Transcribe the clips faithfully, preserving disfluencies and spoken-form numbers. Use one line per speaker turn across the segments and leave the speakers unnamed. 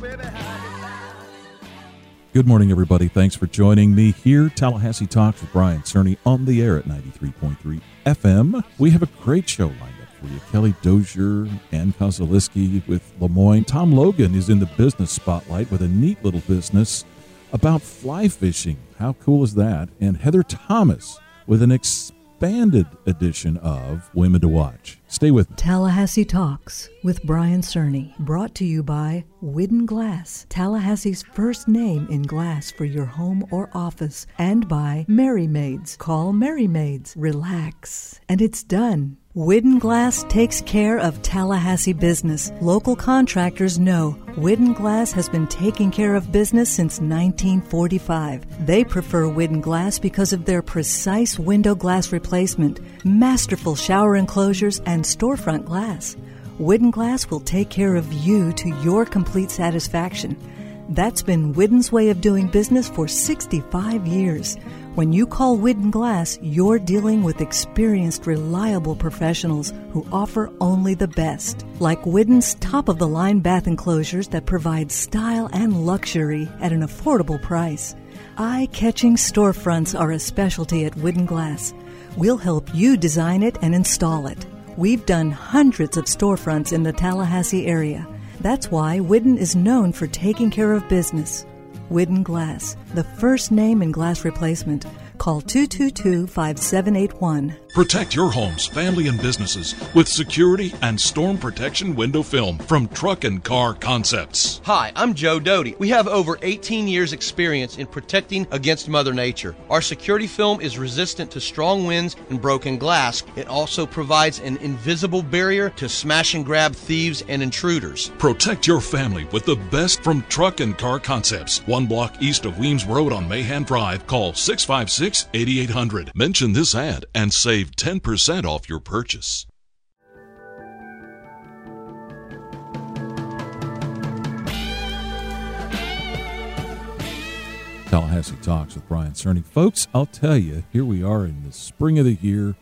Good morning, everybody. Thanks for joining me here. Tallahassee Talks with Brian Cerny on the air at ninety-three point three F M. We have a great show lined up for you. Kelly Dozier, Ann Kozaliski with Lemoyne. Tom Logan is in the business spotlight with a neat little business about fly fishing. How cool is that? And Heather Thomas with an expanded edition of Women to Watch. Stay with me.
Tallahassee Talks with Brian Cerny, brought to you by Widden Glass, Tallahassee's first name in glass for your home or office, and by Merry Maids. Call Merry Maids. Relax, and it's done. Widden Glass takes care of Tallahassee business. Local contractors know Widden Glass has been taking care of business since nineteen forty-five. They prefer Widden Glass because of their precise window glass replacement, masterful shower enclosures, and storefront glass. Widden Glass will take care of you to your complete satisfaction. That's been Widden's way of doing business for sixty-five years. When you call Widden Glass, you're dealing with experienced, reliable professionals who offer only the best. Like Widden's top-of-the-line bath enclosures that provide style and luxury at an affordable price. Eye-catching storefronts are a specialty at Widden Glass. We'll help you design it and install it. We've done hundreds of storefronts in the Tallahassee area. That's why Widden is known for taking care of business. Widden Glass, the first name in glass replacement. Call two two two, five seven eight one.
Protect your homes, family, and businesses with security and storm protection window film from Truck and Car Concepts.
Hi, I'm Joe Doty. We have over eighteen years experience in protecting against Mother Nature. Our security film is resistant to strong winds and broken glass. It also provides an invisible barrier to smash and grab thieves and intruders.
Protect your family with the best from Truck and Car Concepts. One block east of Weems Road on Mahan Drive. Call six five six, eight eight hundred. Mention this ad and save ten percent off your purchase.
Tallahassee Talks with Brian Cerny. Folks, I'll tell you, here we are in the spring of the year,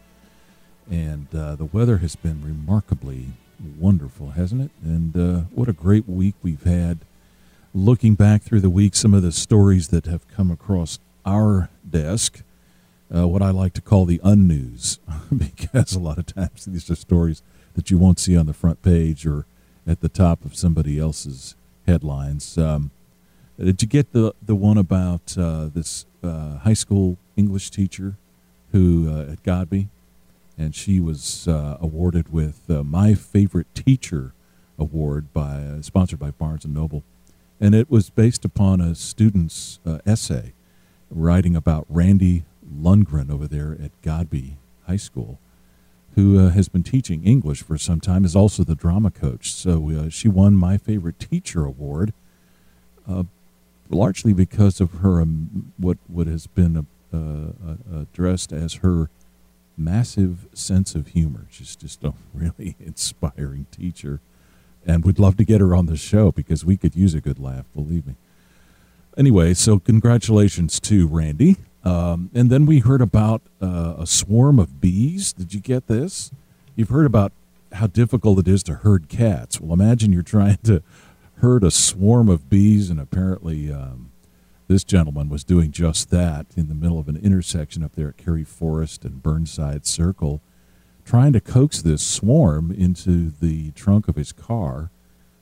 and uh, the weather has been remarkably wonderful, hasn't it? And uh, what a great week we've had. Looking back through the week, some of the stories that have come across our desk, Uh, what I like to call the unnews, because a lot of times these are stories that you won't see on the front page or at the top of somebody else's headlines. Um, did you get the, the one about uh, this uh, high school English teacher who uh, at Godby, and she was uh, awarded with uh, My Favorite Teacher Award, by uh, sponsored by Barnes and Noble, and it was based upon a student's uh, essay writing about Randy Lundgren over there at Godby High School, who uh, has been teaching English for some time, is also the drama coach. So uh, she won My Favorite Teacher Award, uh, largely because of her um, what what has been uh, uh, addressed as her massive sense of humor. She's just a really inspiring teacher, and we'd love to get her on the show because we could use a good laugh, believe me. Anyway, so congratulations to Randy. Um, and then we heard about uh, a swarm of bees. Did you get this? You've heard about how difficult it is to herd cats. Well, imagine you're trying to herd a swarm of bees, and apparently um, this gentleman was doing just that in the middle of an intersection up there at Cary Forest and Burnside Circle, trying to coax this swarm into the trunk of his car,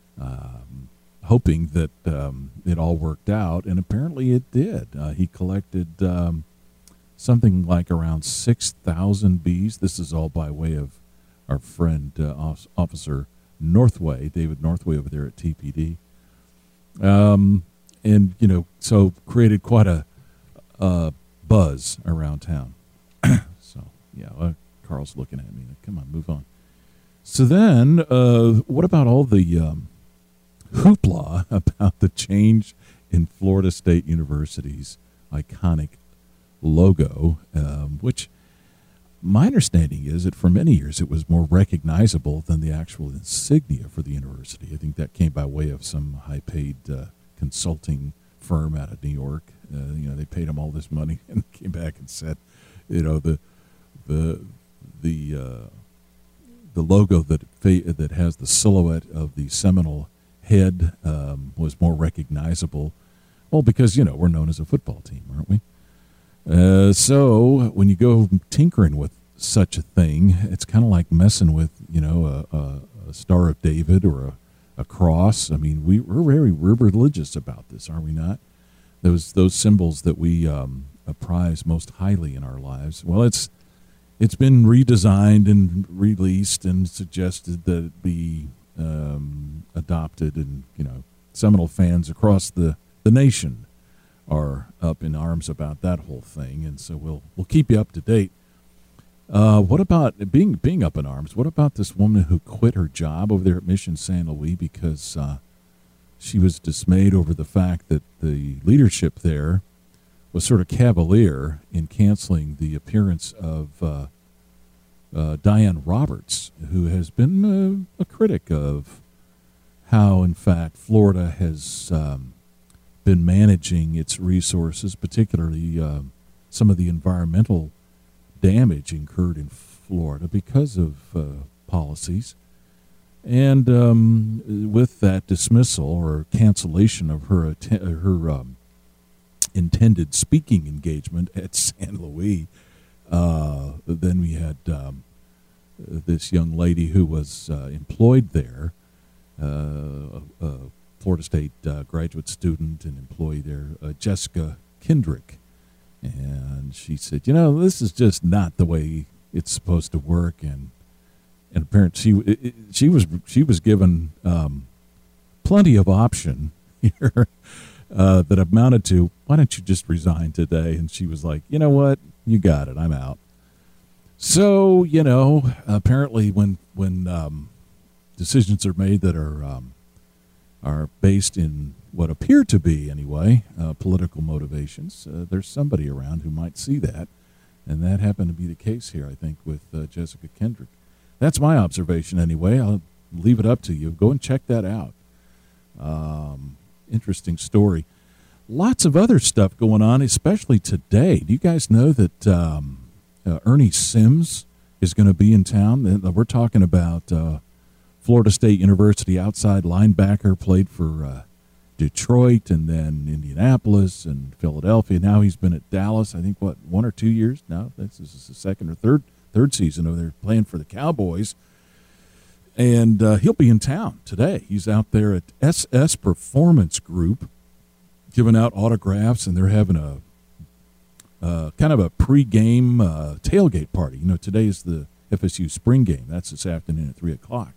um, hoping that um, it all worked out, and apparently it did. Uh, he collected um, something like around six thousand bees. This is all by way of our friend, uh, Officer Northway, David Northway over there at T P D. Um, and, you know, so created quite a, a buzz around town. So, yeah, uh, Carl's looking at me. Come on, move on. So then, uh, what about all the um, hoopla about the change in Florida State University's iconic logo, um, which my understanding is that for many years it was more recognizable than the actual insignia for the university. I think that came by way of some high-paid uh, consulting firm out of New York. Uh, you know, they paid them all this money and came back and said, you know, the the the uh, the logo that fa- that has the silhouette of the Seminole head um, was more recognizable. Well, because, you know, we're known as a football team, aren't we? Uh, so when you go tinkering with such a thing, it's kind of like messing with, you know, a, a, a Star of David or a, a cross. I mean, we, we're very we're religious about this, are we not? Those those symbols that we um, prize most highly in our lives. Well, it's it's been redesigned and released and suggested that it be um, adopted, and you know, Seminole fans across the, the nation are up in arms about that whole thing, and so we'll we'll keep you up to date. Uh, what about being being up in arms? What about this woman who quit her job over there at Mission Saint Louis because uh, she was dismayed over the fact that the leadership there was sort of cavalier in canceling the appearance of uh, uh, Diane Roberts, who has been uh, a critic of how, in fact, Florida has um, been managing its resources, particularly uh, some of the environmental damage incurred in Florida because of uh, policies. And um, with that dismissal or cancellation of her att- her um, intended speaking engagement at Saint Louis, uh, then we had um, this young lady who was uh, employed there, uh, a Florida State uh, graduate student and employee there, uh, Jessica Kendrick. And she said, you know, this is just not the way it's supposed to work. And and apparently she it, it, she was she was given um, plenty of option here uh, that amounted to, why don't you just resign today? And she was like, you know what, you got it, I'm out. So you know, apparently when when um, decisions are made that are um, are based in what appear to be, anyway, uh, political motivations, uh, there's somebody around who might see that, and that happened to be the case here, I think, with uh, Jessica Kendrick. That's my observation, anyway. I'll leave it up to you. Go and check that out. Um, interesting story. Lots of other stuff going on, especially today. Do you guys know that um, uh, Ernie Sims is going to be in town? We're talking about uh, Florida State University outside linebacker, played for uh, Detroit and then Indianapolis and Philadelphia. Now he's been at Dallas, I think, what, one or two years now? This is the second or third third season over there playing for the Cowboys. And uh, he'll be in town today. He's out there at S S Performance Group giving out autographs, and they're having a uh, kind of a pregame uh, tailgate party. You know, today is the F S U spring game. That's this afternoon at three o'clock.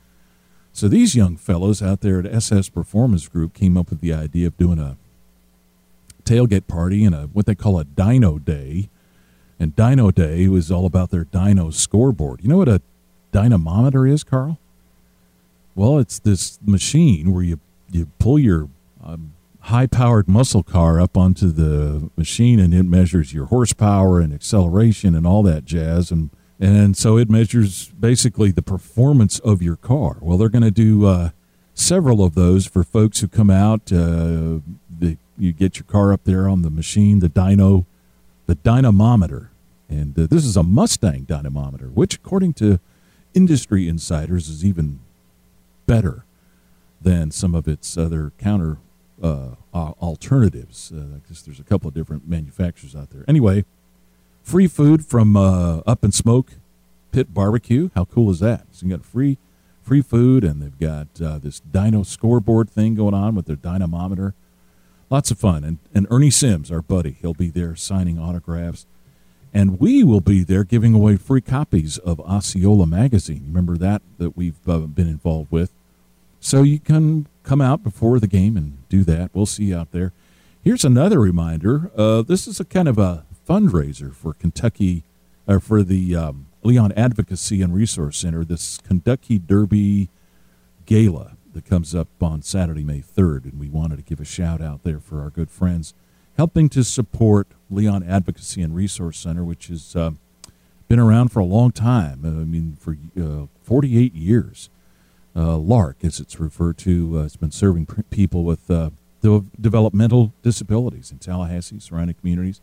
So these young fellows out there at S S Performance Group came up with the idea of doing a tailgate party and a what they call a Dino Day. And Dino Day was all about their Dino scoreboard. You know what a dynamometer is, Carl? Well, it's this machine where you, you pull your um, high-powered muscle car up onto the machine, and it measures your horsepower and acceleration and all that jazz. And And so it measures basically the performance of your car. Well, they're going to do uh, several of those for folks who come out. Uh, the, you get your car up there on the machine, the dyno, the dynamometer. And uh, this is a Mustang dynamometer, which, according to industry insiders, is even better than some of its other counter uh, alternatives. Uh, I guess there's a couple of different manufacturers out there. Anyway, free food from uh, Up and Smoke Pit Barbecue. How cool is that? So you got free free food, and they've got uh, this dyno scoreboard thing going on with their dynamometer. Lots of fun. And, and Ernie Sims, our buddy, he'll be there signing autographs. And we will be there giving away free copies of Osceola Magazine. Remember that, that we've uh, been involved with. So you can come out before the game and do that. We'll see you out there. Here's another reminder. Uh, this is a kind of a fundraiser for Kentucky, or for the um, Leon Advocacy and Resource Center, this Kentucky Derby Gala that comes up on Saturday, May third, and we wanted to give a shout out there for our good friends helping to support Leon Advocacy and Resource Center, which has uh, been around for a long time. Uh, I mean, for uh, forty-eight years. Uh, LARC, as it's referred to, uh, has been serving p- people with uh, de- developmental disabilities in Tallahassee, surrounding communities.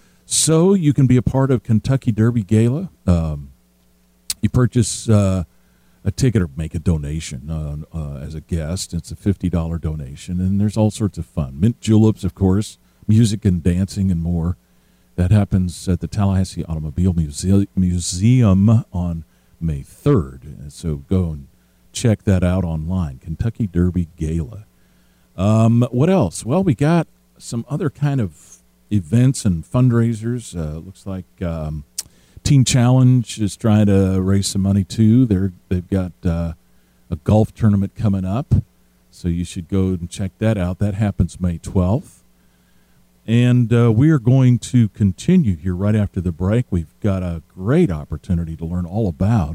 So you can be a part of Kentucky Derby Gala. Um, you purchase uh, a ticket or make a donation uh, uh, as a guest. It's a fifty dollars donation, and there's all sorts of fun. Mint juleps, of course, music and dancing and more. That happens at the Tallahassee Automobile Muse- Museum on May third. So go and check that out online. Kentucky Derby Gala. Um, what else? Well, we got some other kind of events and fundraisers. Uh, looks like um, Teen Challenge is trying to raise some money too. They're, they've got uh, a golf tournament coming up, so you should go and check that out. That happens May twelfth. And uh, we are going to continue here right after the break. We've got a great opportunity to learn all about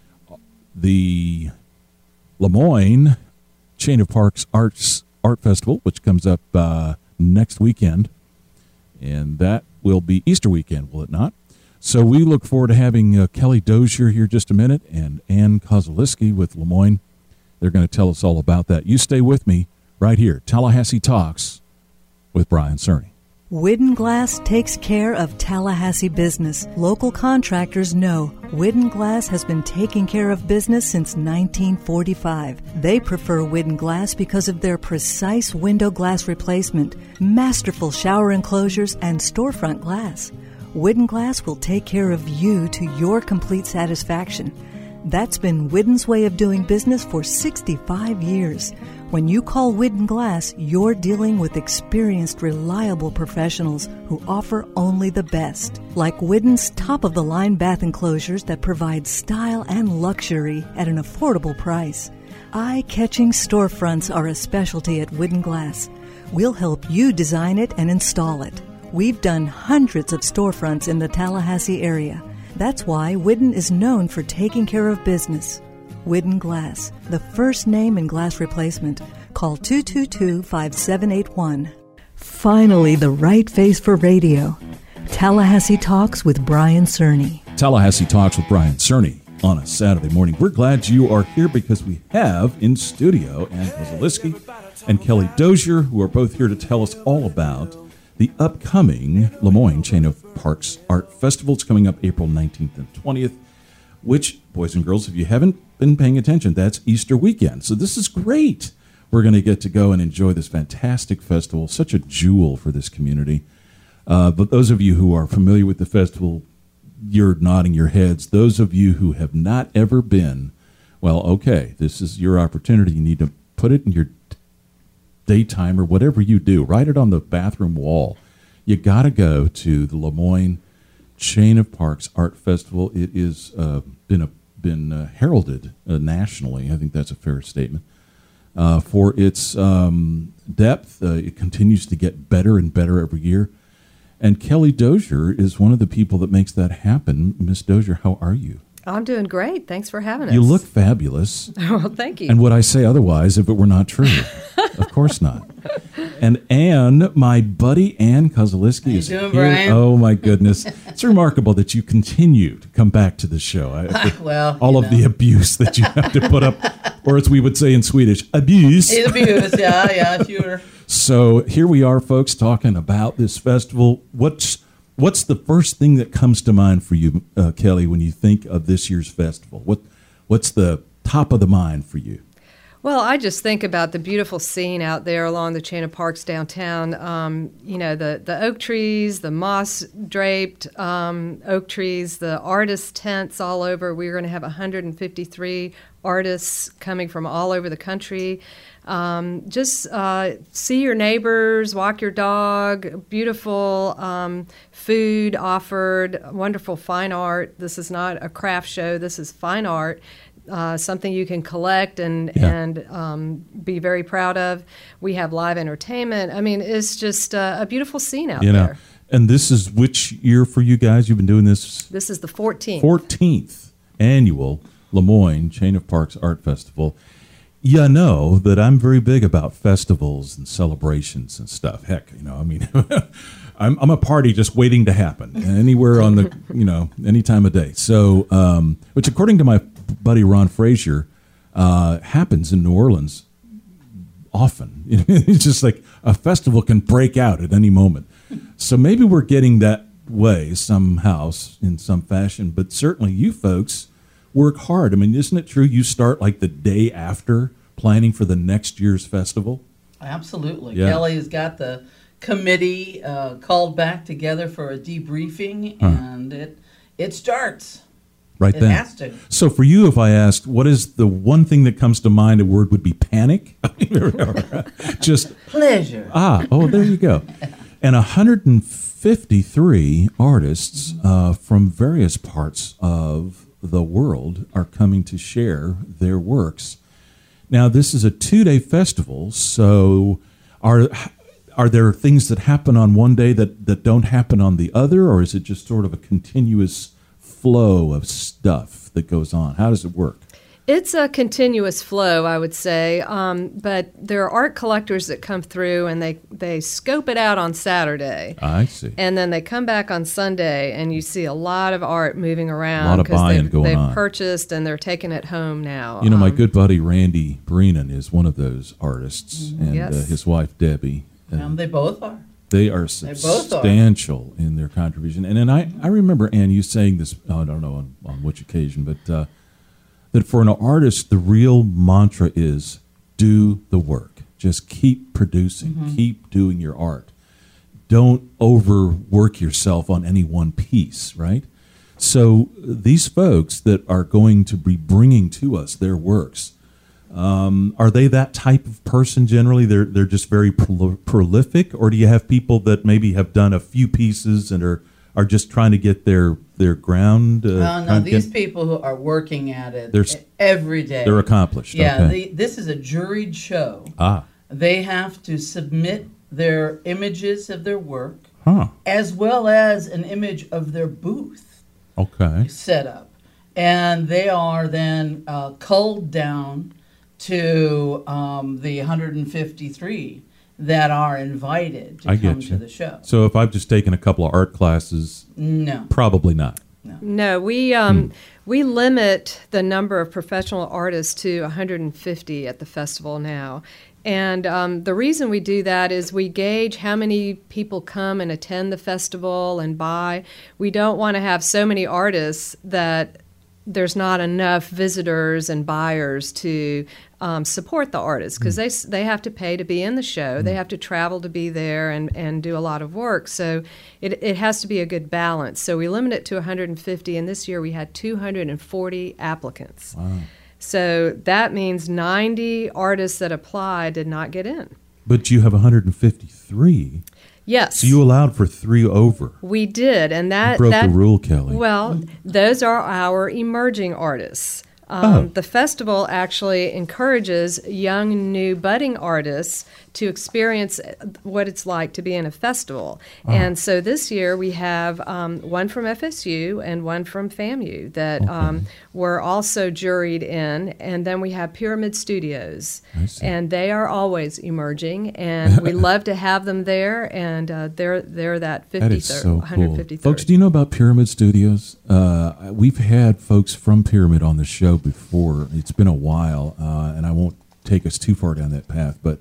the Lemoyne Chain of Parks Arts Art Festival, which comes up uh, next weekend. And that will be Easter weekend, will it not? So we look forward to having uh, Kelly Dozier here just a minute and Ann Kozaliski with Lemoyne. They're going to tell us all about that. You stay with me right here. Tallahassee Talks with Brian Cerny.
Widden Glass takes care of Tallahassee business. Local contractors know Widden Glass has been taking care of business since nineteen forty-five. They prefer Widden Glass because of their precise window glass replacement, masterful shower enclosures, and storefront glass. Widden Glass will take care of you to your complete satisfaction. That's been Widden's way of doing business for sixty-five years. When you call Widden Glass, you're dealing with experienced, reliable professionals who offer only the best. Like Widden's top-of-the-line bath enclosures that provide style and luxury at an affordable price. Eye-catching storefronts are a specialty at Widden Glass. We'll help you design it and install it. We've done hundreds of storefronts in the Tallahassee area. That's why Widden is known for taking care of business. Widden Glass, the first name in glass replacement. Call two two two, five seven eight one. Finally, the right face for radio. Tallahassee Talks with Brian Cerny.
Tallahassee Talks with Brian Cerny on a Saturday morning. We're glad you are here because we have in studio Ann Kozaliski and Kelly Dozier, who are both here to tell us all about the upcoming Lemoyne Chain of Parks Art Festival. It's coming up April nineteenth and twentieth, which, boys and girls, if you haven't been paying attention, that's Easter weekend. So this is great. We're going to get to go and enjoy this fantastic festival, such a jewel for this community. Uh, but those of you who are familiar with the festival, you're nodding your heads. Those of you who have not ever been, well, okay, this is your opportunity. You need to put it in your daytime or whatever you do. Write it on the bathroom wall. You got to go to the Lemoyne Chain of Parks Art Festival. It is uh, been a, been uh, heralded uh, nationally. I think that's a fair statement. Uh, for its um, depth, uh, it continues to get better and better every year. And Kelly Dozier is one of the people that makes that happen. Miss Dozier, how are you?
I'm doing great. Thanks for having us.
You look fabulous.
Well, thank you.
And would I say otherwise if it were not true? Of course not. And Ann, my buddy Ann Kozaliski is
doing,
here.
Brian?
Oh, my goodness. It's remarkable that you continue to come back to the show. I,
well,
all of
know.
the abuse that you have to put up, or as we would say in Swedish, abuse.
Abuse, yeah, yeah, sure.
So here we are, folks, talking about this festival. What's What's the first thing that comes to mind for you, uh, Kelly, when you think of this year's festival? What What's the top of the mind for you?
Well, I just think about the beautiful scene out there along the Chain of Parks downtown. Um, you know, the, the oak trees, the moss-draped um, oak trees, the artist tents all over. We're going to have one hundred fifty-three artists coming from all over the country. Um, just uh, see your neighbors, walk your dog, beautiful um, food offered, wonderful fine art. This is not a craft show. This is fine art. Uh, something you can collect and
yeah.
and um, be very proud of. We have live entertainment. I mean, it's just uh, a beautiful scene out
you know,
there.
And this is which year for you guys? You've been doing this?
This is the fourteenth.
fourteenth annual Lemoyne Chain of Parks Art Festival. You know that I'm very big about festivals and celebrations and stuff. Heck, you know, I mean, I'm, I'm a party just waiting to happen anywhere on the, you know, any time of day. So, um, which according to my buddy Ron Frazier, uh, happens in New Orleans often. It's just like a festival can break out at any moment. So maybe we're getting that way somehow in some fashion, but certainly you folks work hard. I mean, isn't it true you start like the day after planning for the next year's festival?
Absolutely.
Yeah.
Kelly has got the committee uh, called back together for a debriefing,
Huh.
and it it starts.
Right
It
then.
has to.
So for you, if I asked, what is the one thing that comes to mind, a word would be panic? Just,
Pleasure.
ah, oh, there you go. And one hundred fifty-three artists uh, from various parts of the world are coming to share their works. Now, this is a two-day festival, so are are there things that happen on one day that, that don't happen on the other, or is it just sort of a continuous flow of stuff that goes on? How does it work?
It's a continuous flow, I would say, um, but there are art collectors that come through and they, they scope it out on Saturday.
I see.
And then they come back on Sunday, and you see a lot of art moving around.
A lot of
'cause
buying
they've,
going
they've
on.
purchased and they're taking it home now.
You know, my
Um,
good buddy Randy Brennan is one of those artists, and
Yes.
uh, his wife Debbie. And
Um, they both are.
they are
both are.
substantial in their contribution. And then I, I remember, Ann, you saying this, I don't know on, on which occasion, but uh, that for an artist, the real mantra is do the work. Just keep producing,
Mm-hmm.
keep doing your art. Don't overwork yourself on any one piece, right? So these folks that are going to be bringing to us their works, um, are they that type of person generally? They're they're just very prol- prolific, or do you have people that maybe have done a few pieces and are are just trying to get their their ground? Uh,
Well, no,
trying to
these
get-
people who are working at it
They're s-
every day.
they're accomplished.
Yeah,
okay.
the, this is a juried show.
ah,
They have to submit their images of their work
huh.
as well as an image of their booth
Okay.
set up. And they are then uh, culled down to um, the one hundred fifty-three that are invited to
I
come
get
to
you.
the show.
So if I've just taken a couple of art classes,
No.
probably not.
No, we um, we limit the number of professional artists to one hundred fifty at the festival now. And um, the reason we do that is we gauge how many people come and attend the festival and buy. We don't want to have so many artists that there's not enough visitors and buyers to um, support the artists, because they s- they have to pay to be in the show. They have to travel to be there and, and do a lot of work. So it, it has to be a good balance. So we limit it to one hundred fifty, and this year we had two hundred forty applicants.
Wow.
So that means ninety artists that applied did not get in.
But you have one hundred fifty-three,
Yes.
so you allowed for three over.
We did, and
You
that
broke
that
the rule, Kelly.
Well, those are our emerging artists. Um,
Oh.
The festival actually encourages young, new, budding artists to experience what it's like to be in a festival. And so this year we have um, one from F S U and one from FAMU that um, were also juried in. And then we have Pyramid Studios.
I see.
And they are always emerging, and we love to have them there. And uh, they're they're that
That
fifty
is so
one hundred
cool.
fifty-third.
Folks, do you know about Pyramid Studios? Uh, we've had folks from Pyramid on the show before. It's been a while, uh, and I won't take us too far down that path, but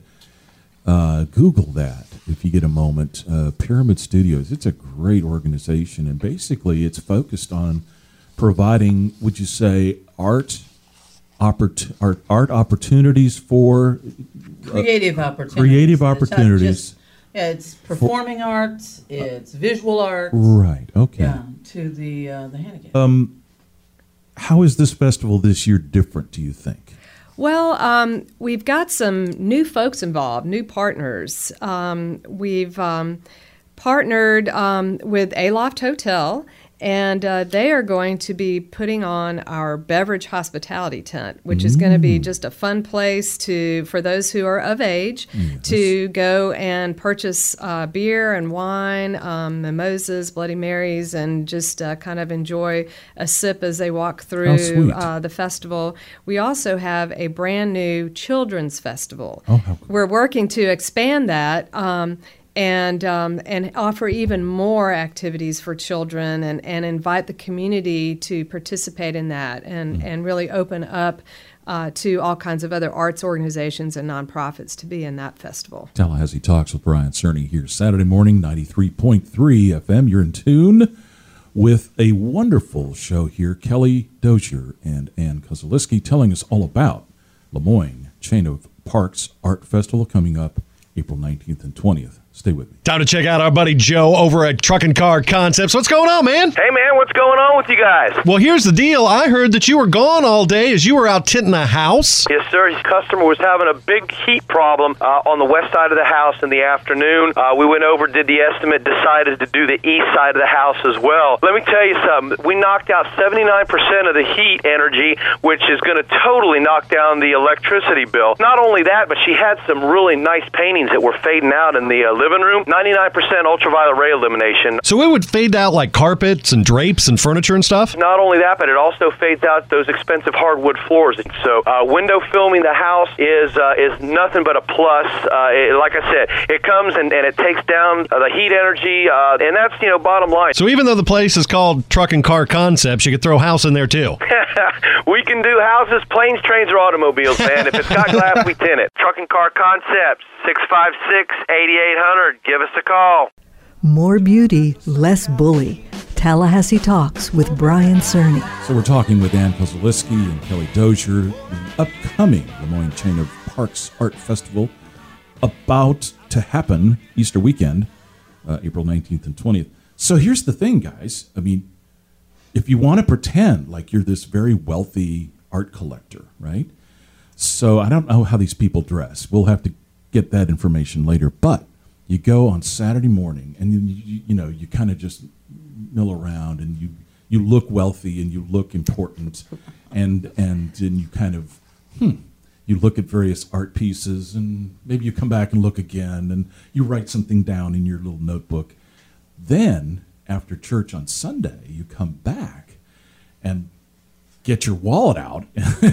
uh, Google that if you get a moment. Uh, Pyramid Studios, it's a great organization, and basically it's focused on providing, would you say, art, opport- art, art opportunities for
Creative opportunities.
creative
It's not
opportunities.
just- yeah, it's performing arts, it's visual arts.
Right, okay.
Yeah, to the uh, the handicapped.
Um, how is this festival this year different, do you think?
Well, um, we've got some new folks involved, new partners. Um, we've um, partnered um, with Aloft Hotel, and uh, they are going to be putting on our beverage hospitality tent, which is going to be just a fun place to for those who are of age to go and purchase uh, beer and wine, um, mimosas, Bloody Marys, and just uh, kind of enjoy a sip as they walk through
sweet.
uh, the festival. We also have a brand new children's festival.
Oh, how cool.
We're working to expand that. Um, and um, and offer even more activities for children and, and invite the community to participate in that and, and really open up uh, to all kinds of other arts organizations and nonprofits to be in that festival.
Tallahassee Talks with Brian Cerny here Saturday morning, ninety-three point three F M. You're in tune with a wonderful show here. Kelly Dozier and Ann Kozaliski telling us all about Lemoyne Chain of Parks Art Festival coming up April nineteenth and twentieth. Stay with me.
Time to check out our buddy Joe over at Truck and Car Concepts. What's going on, man?
Hey, man, what's going on with you guys?
Well, here's the deal. I heard that you were gone all day as you were out tinting a house.
Yes, sir. His customer was having a big heat problem uh, on the west side of the house in the afternoon. Uh, we went over, did the estimate, decided to do the east side of the house as well. Let me tell you something. We knocked out seventy-nine percent of the heat energy, which is going to totally knock down the electricity bill. Not only that, but she had some really nice paintings that were fading out in the uh, living room. ninety-nine percent ultraviolet ray illumination.
So it would fade out like carpets and drapes and furniture and stuff?
Not only that, but it also fades out those expensive hardwood floors. So uh, window filming the house is uh, is nothing but a plus. Uh, it, like I said, it comes and, and it takes down uh, the heat energy, uh, and that's, you know, bottom line.
So even though the place is called Truck and Car Concepts, you could throw house in there too.
We can do houses, planes, trains, or automobiles, man. If it's got glass, we tint it. Truck and Car Concepts, six five six, eight eight hundred. Give us a call.
More beauty, less bully. Tallahassee Talks with Brian Cerny.
So we're talking with Ann Kozaliski and Kelly Dozier, the upcoming Lemoyne Chain of Parks Art Festival, about to happen Easter weekend, uh, April nineteenth and twentieth. So here's the thing, guys. I mean, if you want to pretend like you're this very wealthy art collector, right? So I don't know how these people dress. We'll have to get that information later. But you go on Saturday morning and, you, you, you know, you kind of just mill around and you, you look wealthy and you look important. And, and, and you kind of, hmm, you look at various art pieces and maybe you come back and look again and you write something down in your little notebook. Then after church on Sunday, you come back and get your wallet out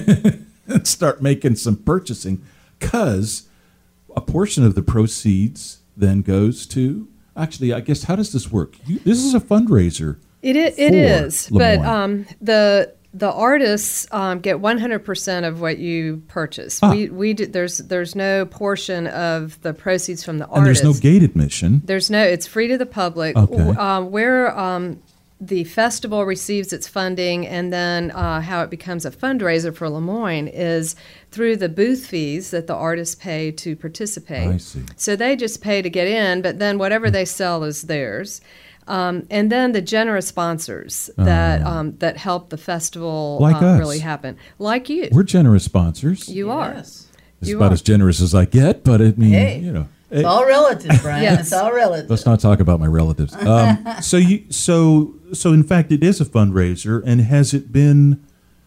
and start making some purchasing, because a portion of the proceeds then goes to, actually, I guess, how does this work? You, this is a fundraiser.
It is, it is,
Lemoyne.
but um, the the artists um, get one hundred percent of what you purchase.
Ah.
We we do, there's there's no portion of the proceeds from the
And
artists.
there's no gate admission.
There's no. It's free to the public.
Okay.
W- Um, where um, the festival receives its funding, and then uh, how it becomes a fundraiser for Lemoyne is through the booth fees that the artists pay to participate.
I see.
So they just pay to get in, but then whatever they sell is theirs. Um, and then the generous sponsors that um, that help the festival
Like
uh,
us.
really happen, like you.
We're generous sponsors.
you are.
Yes.
It's
you
about
are.
as generous as I get, but I mean,
Hey.
you know.
It's
eh,
all relative, Brian.
Yes.
It's all relative.
let's not talk about my relatives. Um,
So you so so in fact it is a fundraiser, and has it been?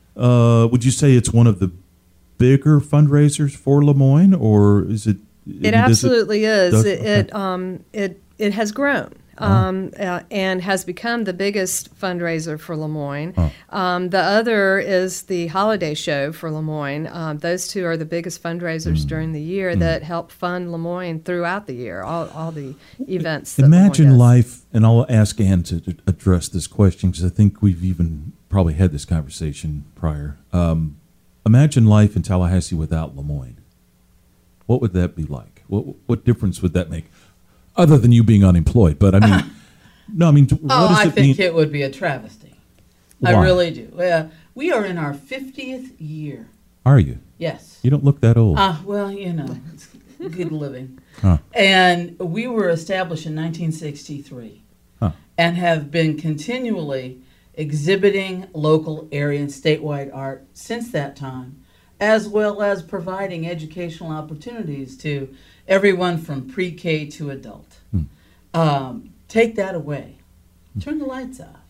Uh, would you say it's one of the bigger fundraisers for Lemoyne, or is it? I mean,
It
does
absolutely is.
does-
It
okay.
it, um, it it has grown um, uh, and has become the biggest fundraiser for Lemoyne. Um, the other is the holiday show for Lemoyne. Um, those two are the biggest fundraisers during the year that help fund Lemoyne throughout the year. All all the events. that Lemoyne
Imagine
does.
life, and I'll ask Ann to to address this question because I think we've even probably had this conversation prior. Um, imagine life in Tallahassee without Lemoyne. What would that be like? What what difference would that make, other than you being unemployed? But I mean, no, I mean, what
Oh,
does
I
it
think
mean?
it would be a travesty. I
Why?
really do. Uh, we are in our fiftieth year.
Are you?
Yes.
You don't look that old.
Ah, well, you know, it's good living.
Huh.
And we were established in nineteen sixty-three
Huh.
and have been continually exhibiting local, area, and statewide art since that time, as well as providing educational opportunities to everyone from pre-K to adult. Um, take that away. Turn the lights off.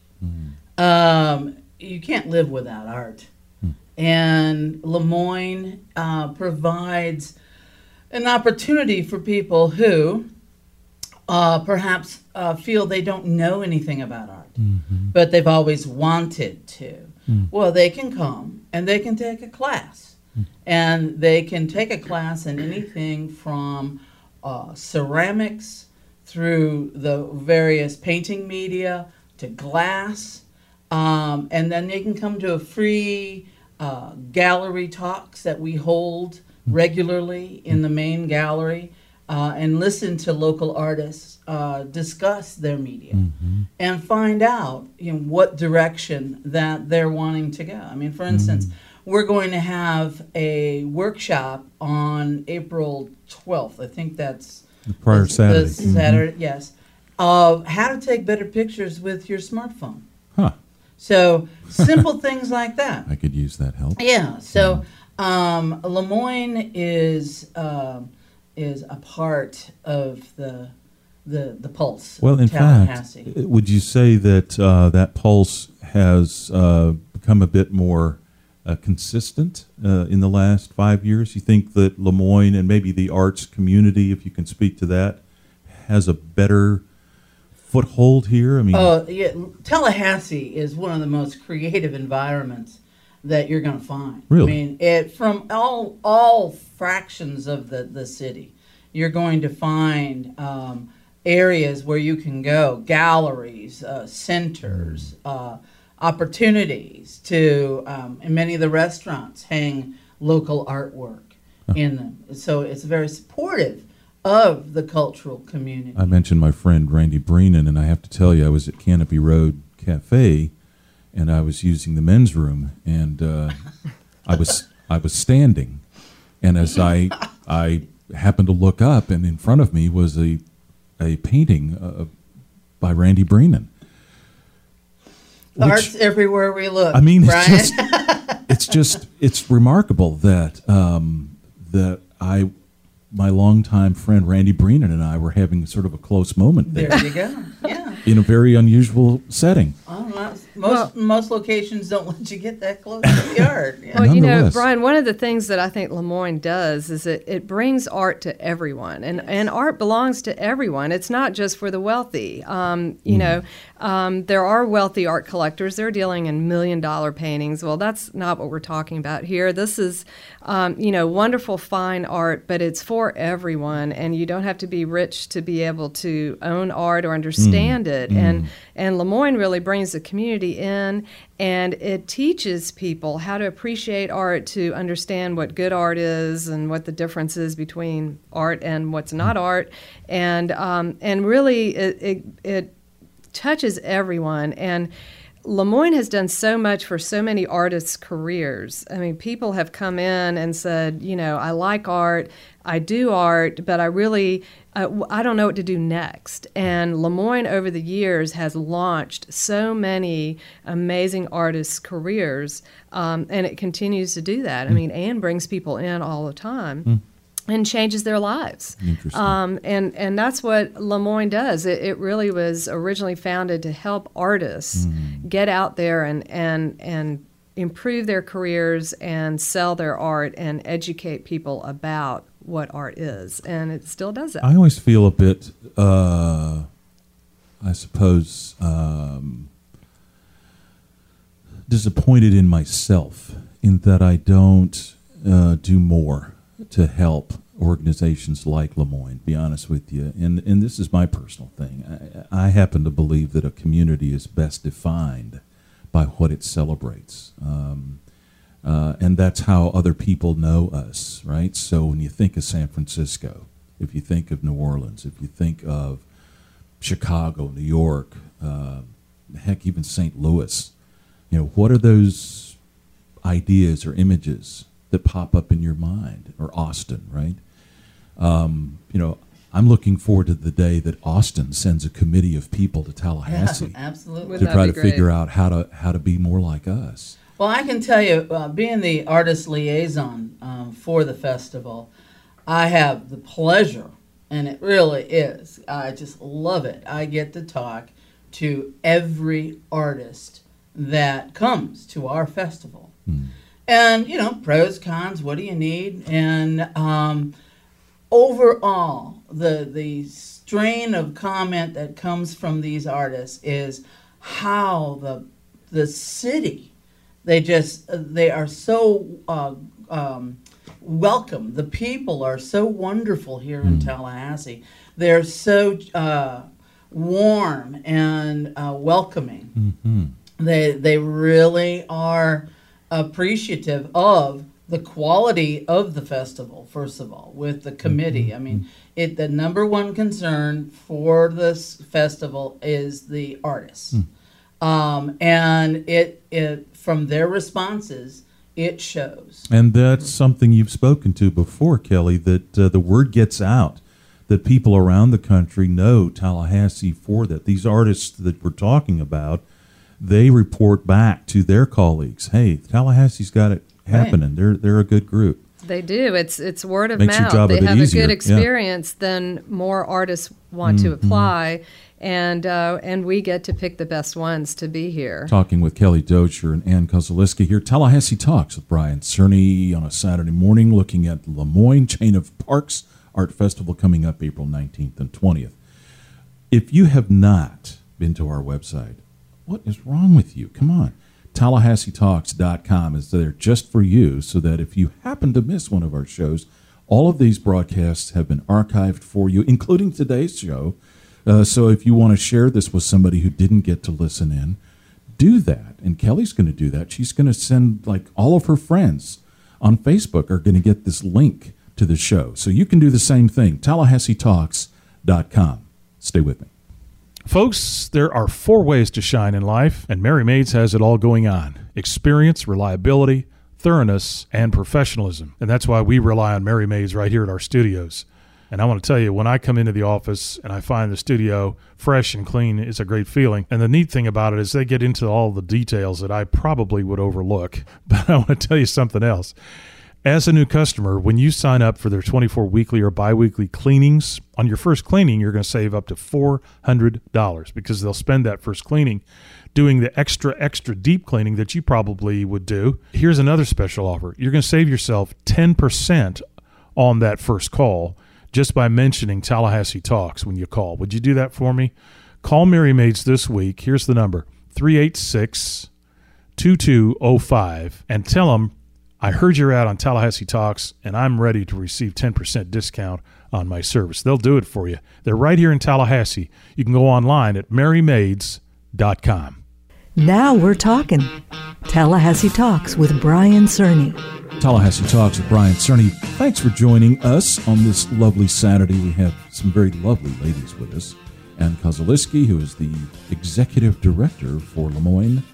Um, you can't live without art. And Lemoyne uh, provides an opportunity for people who uh, perhaps uh, feel they don't know anything about art, but they've always wanted to. Well, they can come and they can take a class. And they can take a class in anything from uh, ceramics through the various painting media to glass. Um, and then they can come to a free uh, gallery talks that we hold regularly in the main gallery. uh, and listen to local artists uh, discuss their media
Mm-hmm.
and find out, you know, what direction that they're wanting to go. I mean, for instance, we're going to have a workshop on April twelfth. I think that's
The prior
the-
Saturday.
the Saturday, yes. Of how to take better pictures with your smartphone.
Huh.
So simple things like that.
I could use that help.
Yeah. So um, Lemoyne is um is a part of the the the pulse.
Well,
of
in
Tallahassee.
fact, would you say that uh, that pulse has uh, become a bit more uh, consistent uh, in the last five years? You think that Lemoyne and maybe the arts community, if you can speak to that, has a better foothold here? I mean,
Oh, yeah, Tallahassee is one of the most creative environments that you're going to find.
Really?
I mean, it from all all fractions of the, the city, you're going to find um, areas where you can go, galleries, uh, centers, uh, opportunities to, um, and many of the restaurants hang local artwork in them. So it's very supportive of the cultural community.
I mentioned my friend Randy Breenan, and I have to tell you, I was at Canopy Road Cafe, and I was using the men's room, and uh, I was I was standing, and as I I happened to look up, and in front of me was a a painting uh, by Randy Breenan.
Art's everywhere we look.
I mean, it's
Brian.
just, it's just it's remarkable that um, that I. My longtime friend Randy Breenan and I were having sort of a close moment there,
There you go. Yeah.
in a very unusual setting.
Oh, not, most most locations don't let you get that close to the yard. Yeah.
Well, you know,
Nonetheless.
Brian, one of the things that I think Lemoyne does is it, it brings art to everyone, and, and art belongs to everyone. It's not just for the wealthy. Um, you know, um, there are wealthy art collectors. They're dealing in million-dollar paintings. Well, that's not what we're talking about here. This is, um, you know, wonderful, fine art, but it's for everyone, and you don't have to be rich to be able to own art or understand it. And and Lemoyne really brings the community in, and it teaches people how to appreciate art, to understand what good art is and what the difference is between art and what's not art, and um, and really it, it it touches everyone. And Lemoyne has done so much for so many artists' careers. I mean, people have come in and said, you know, I like art, I do art, but I really, uh, I don't know what to do next. And Lemoyne, over the years, has launched so many amazing artists' careers, um, and it continues to do that. I mean, Anne brings people in all the time.
Mm.
And changes their lives.
Interesting.
Um, and, and that's what Lemoyne does. It, it really was originally founded to help artists
Mm.
get out there and, and, and improve their careers and sell their art and educate people about what art is. And it still does that.
I always feel a bit, uh, I suppose, um, disappointed in myself in that I don't uh, do more to help organizations like Lemoyne, be honest with you. And and this is my personal thing. I, I happen to believe that a community is best defined by what it celebrates. Um, uh, and that's how other people know us, right? So when you think of San Francisco, if you think of New Orleans, if you think of Chicago, New York, uh, heck, even Saint Louis, you know, what are those ideas or images that pop up in your mind? Or Austin, right? Um, you know, I'm looking forward to the day that Austin sends a committee of people to Tallahassee
Absolutely.
to
Wouldn't that
try
be
to
great?
figure out how to how to be more like us.
Well, I can tell you, uh, being the artist liaison um, for the festival, I have the pleasure, and it really is, I just love it. I get to talk to every artist that comes to our festival.
Hmm.
And, you know, pros, cons, what do you need? And um, overall, the the strain of comment that comes from these artists is how the the city, they just, they are so uh, um, welcome. The people are so wonderful here in Tallahassee. They're so uh, warm and uh, welcoming.
Mm-hmm.
They they really are appreciative of the quality of the festival, first of all, with the committee. I mean, it the number one concern for this festival is the artists.
Mm.
Um, and it it from their responses, it shows.
And that's something you've spoken to before, Kelly, that uh, the word gets out, that people around the country know Tallahassee for that. These artists that we're talking about, they report back to their colleagues, hey, Tallahassee's got it happening. Right. They're they're a good group.
They do. It's it's word of
Makes your
mouth.
job a
They
bit
have
easier.
a good experience,
Yeah.
then more artists want
Mm-hmm.
to apply, and uh, and we get to pick the best ones to be here.
Talking with Kelly Dozier and Ann Kozaliski here. Tallahassee Talks with Brian Cerny on a Saturday morning, looking at Lemoyne Chain of Parks Art Festival coming up April nineteenth and twentieth. If you have not been to our website, what is wrong with you? Come on. Tallahassee Talks dot com is there just for you, so that if you happen to miss one of our shows, all of these broadcasts have been archived for you, including today's show. Uh, so if you want to share this with somebody who didn't get to listen in, do that. And Kelly's going to do that. She's going to send, like, all of her friends on Facebook are going to get this link to the show. So you can do the same thing. Tallahassee Talks dot com. Stay with me.
Folks, there are four ways to shine in life, and Merry Maids has it all going on. Experience, reliability, thoroughness, and professionalism. And that's why we rely on Merry Maids right here at our studios. And I want to tell you, when I come into the office and I find the studio fresh and clean, it's a great feeling. And the neat thing about it is they get into all the details that I probably would overlook. But I want to tell you something else. As a new customer, when you sign up for their twenty-four weekly or biweekly cleanings, on your first cleaning, you're going to save up to four hundred dollars because they'll spend that first cleaning doing the extra, extra deep cleaning that you probably would do. Here's another special offer. You're going to save yourself ten percent on that first call just by mentioning Tallahassee Talks when you call. Would you do that for me? Call Merry Maids this week. Here's the number, three eight six, two two zero five, and tell them, I heard you're out on Tallahassee Talks, and I'm ready to receive ten percent discount on my service. They'll do it for you. They're right here in Tallahassee. You can go online at merry maids dot com.
Now we're talking. Tallahassee Talks with Brian Cerny.
Tallahassee Talks with Brian Cerny. Thanks for joining us on this lovely Saturday. We have some very lovely ladies with us. Ann Kozaliski, who is the executive director for Lemoyne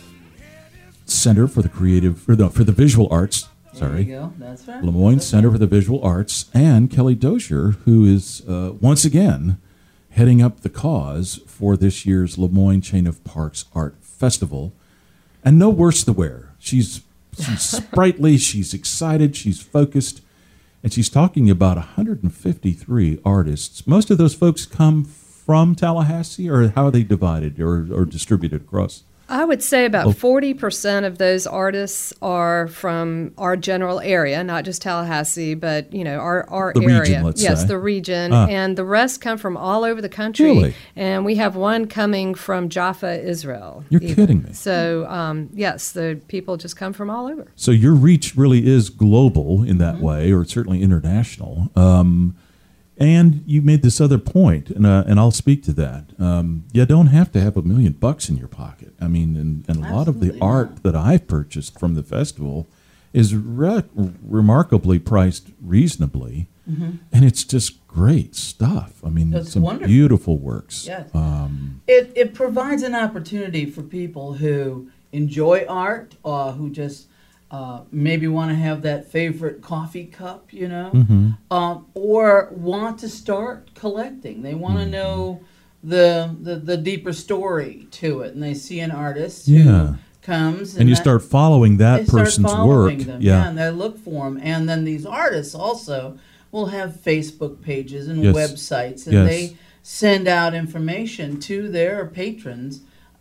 Center for the Creative, for the, for the Visual Arts. Sorry.
There you go. That's right.
Lemoyne
That's
Center
right.
for the Visual Arts, and Kelly Dozier, who is uh, once again heading up the cause for this year's Lemoyne Chain of Parks Art Festival. And no worse the wear. She's she's sprightly, she's excited, she's focused, and she's talking about one hundred fifty-three artists. Most of those folks come from Tallahassee, or how are they divided or, or distributed across?
I would say about
Oh.
forty percent of those artists are from our general area, not just Tallahassee, but, you know, our, our
The
area.
region, let's
yes,
say.
the region.
Ah.
And the rest come from all over the country.
Really?
And we have one coming from Jaffa, Israel.
You're
even.
kidding me.
So, um, yes, the people just come from all over.
So your reach really is global in that way, or certainly international. Um, and you made this other point, and uh, and I'll speak to that. Um, you don't have to have a million bucks in your pocket. I mean, and, and a lot of the
Absolutely
art
not.
that I've purchased from the festival is re- remarkably priced reasonably, and it's just great stuff. I mean,
It's
some
wonderful.
beautiful works.
Yes.
Um,
It, it provides an opportunity for people who enjoy art, or who just uh, maybe want to have that favorite coffee cup, you know,
Mm-hmm.
um, or want to start collecting. They want to
Mm-hmm.
know the, the the deeper story to it, and they see an artist
Yeah.
who comes, and,
and you
that-
start following
they
that
start
person's
following
work.
them,
Yeah.
and they look for them. And then these artists also will have Facebook pages and
Yes.
websites, and
Yes.
they send out information to their patrons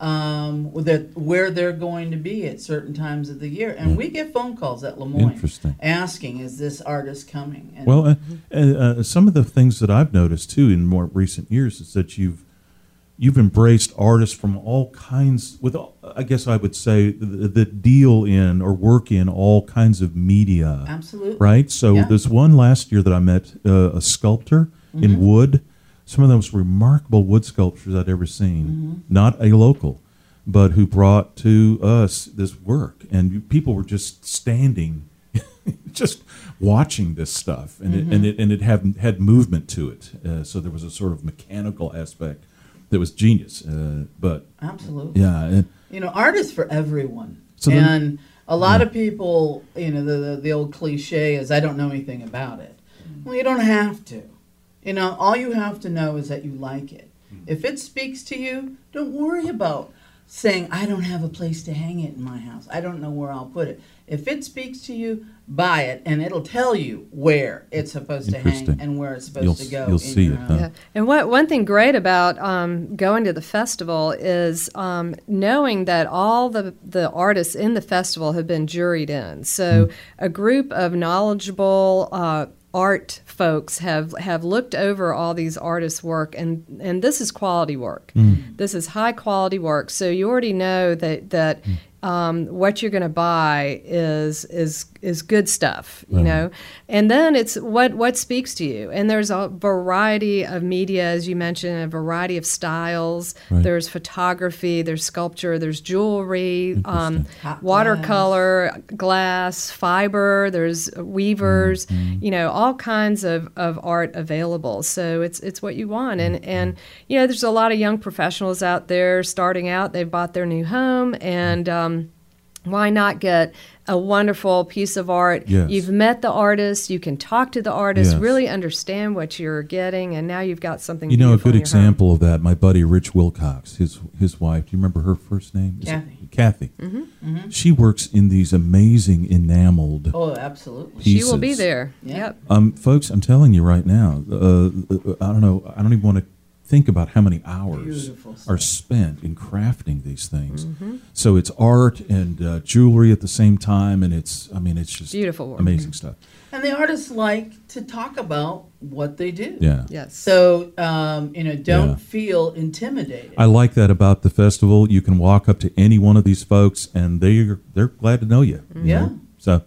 um, that where they're going to be at certain times of the year. And
Yeah.
we get phone calls at Lemoyne
Interesting.
asking, "Is this artist coming?" And
Well, uh, uh, uh, some of the things that I've noticed too in more recent years is that you've you've embraced artists from all kinds. With all- I guess I would say th- that deal in or work in all kinds of media.
absolutely,
Right. So
Yeah.
there's one last year that I met uh, a sculptor in
Mm-hmm.
wood. Some of the most remarkable wood sculptures I'd ever seen.
Mm-hmm.
Not a local, but who brought to us this work, and you, people were just standing
just watching this stuff, and
Mm-hmm.
it, and it and it had had movement to it. Uh, so there was a sort of mechanical aspect that was genius. Uh, but
Absolutely.
yeah, and,
You know, art is for everyone.
So then-
and a lot
Yeah.
of people, you know, the, the the old cliche is, I don't know anything about it. Well, you don't have to. You know, all you have to know is that you like it. If it speaks to you, don't worry about saying, I don't have a place to hang it in my house. I don't know where I'll put it. If it speaks to you, buy it, and it'll tell you where it's supposed to hang
Interesting.
and where it's supposed
You'll-
to go.
you'll
in
see
your
it,
house.
huh?
Yeah. And what one thing great about um, going to the festival is um, knowing that all the, the artists in the festival have been juried in. So a group of knowledgeable uh, art folks have, have looked over all these artists' work, and, and this is quality work. This is high quality work. So you already know that that um, what you're going to buy is is is good stuff, you
Right.
know. And then it's what what speaks to you. And there's a variety of media, as you mentioned, a variety of styles.
Right.
There's photography, there's sculpture, there's jewelry, um,
Interesting.
Hot
watercolor, glass, fiber. There's weavers,
Mm-hmm.
you know, all kinds of, of art available. So it's it's what you want. And
Mm-hmm.
and you know, there's a lot of young professionals out there starting out. They've bought their new home, and um, why not get a wonderful piece of art?
Yes.
You've met the artist, you can talk to the artist,
Yes.
really understand what you're getting, and now you've got something.
You know, a
beautiful
good
in your home.
example of that, my buddy Rich Wilcox, his his wife, do you remember her first name? Is it-
Kathy.
Kathy. She works in these amazing enameled
Oh, absolutely.
She will be
pieces.
there.
Yeah.
Yep.
Um, folks, I'm telling you right now, uh, I don't know, I don't even want to think about how many hours
Beautiful stuff.
are spent in crafting these things. So it's art and uh, jewelry at the same time, and it's, I mean, it's just
Beautiful work.
amazing stuff.
And the artists like to talk about what they do.
Yeah.
Yes.
So, um, you know, don't
Yeah.
feel intimidated.
I like that about the festival. You can walk up to any one of these folks, and they're they're glad to know you. you
Yeah.
know? So,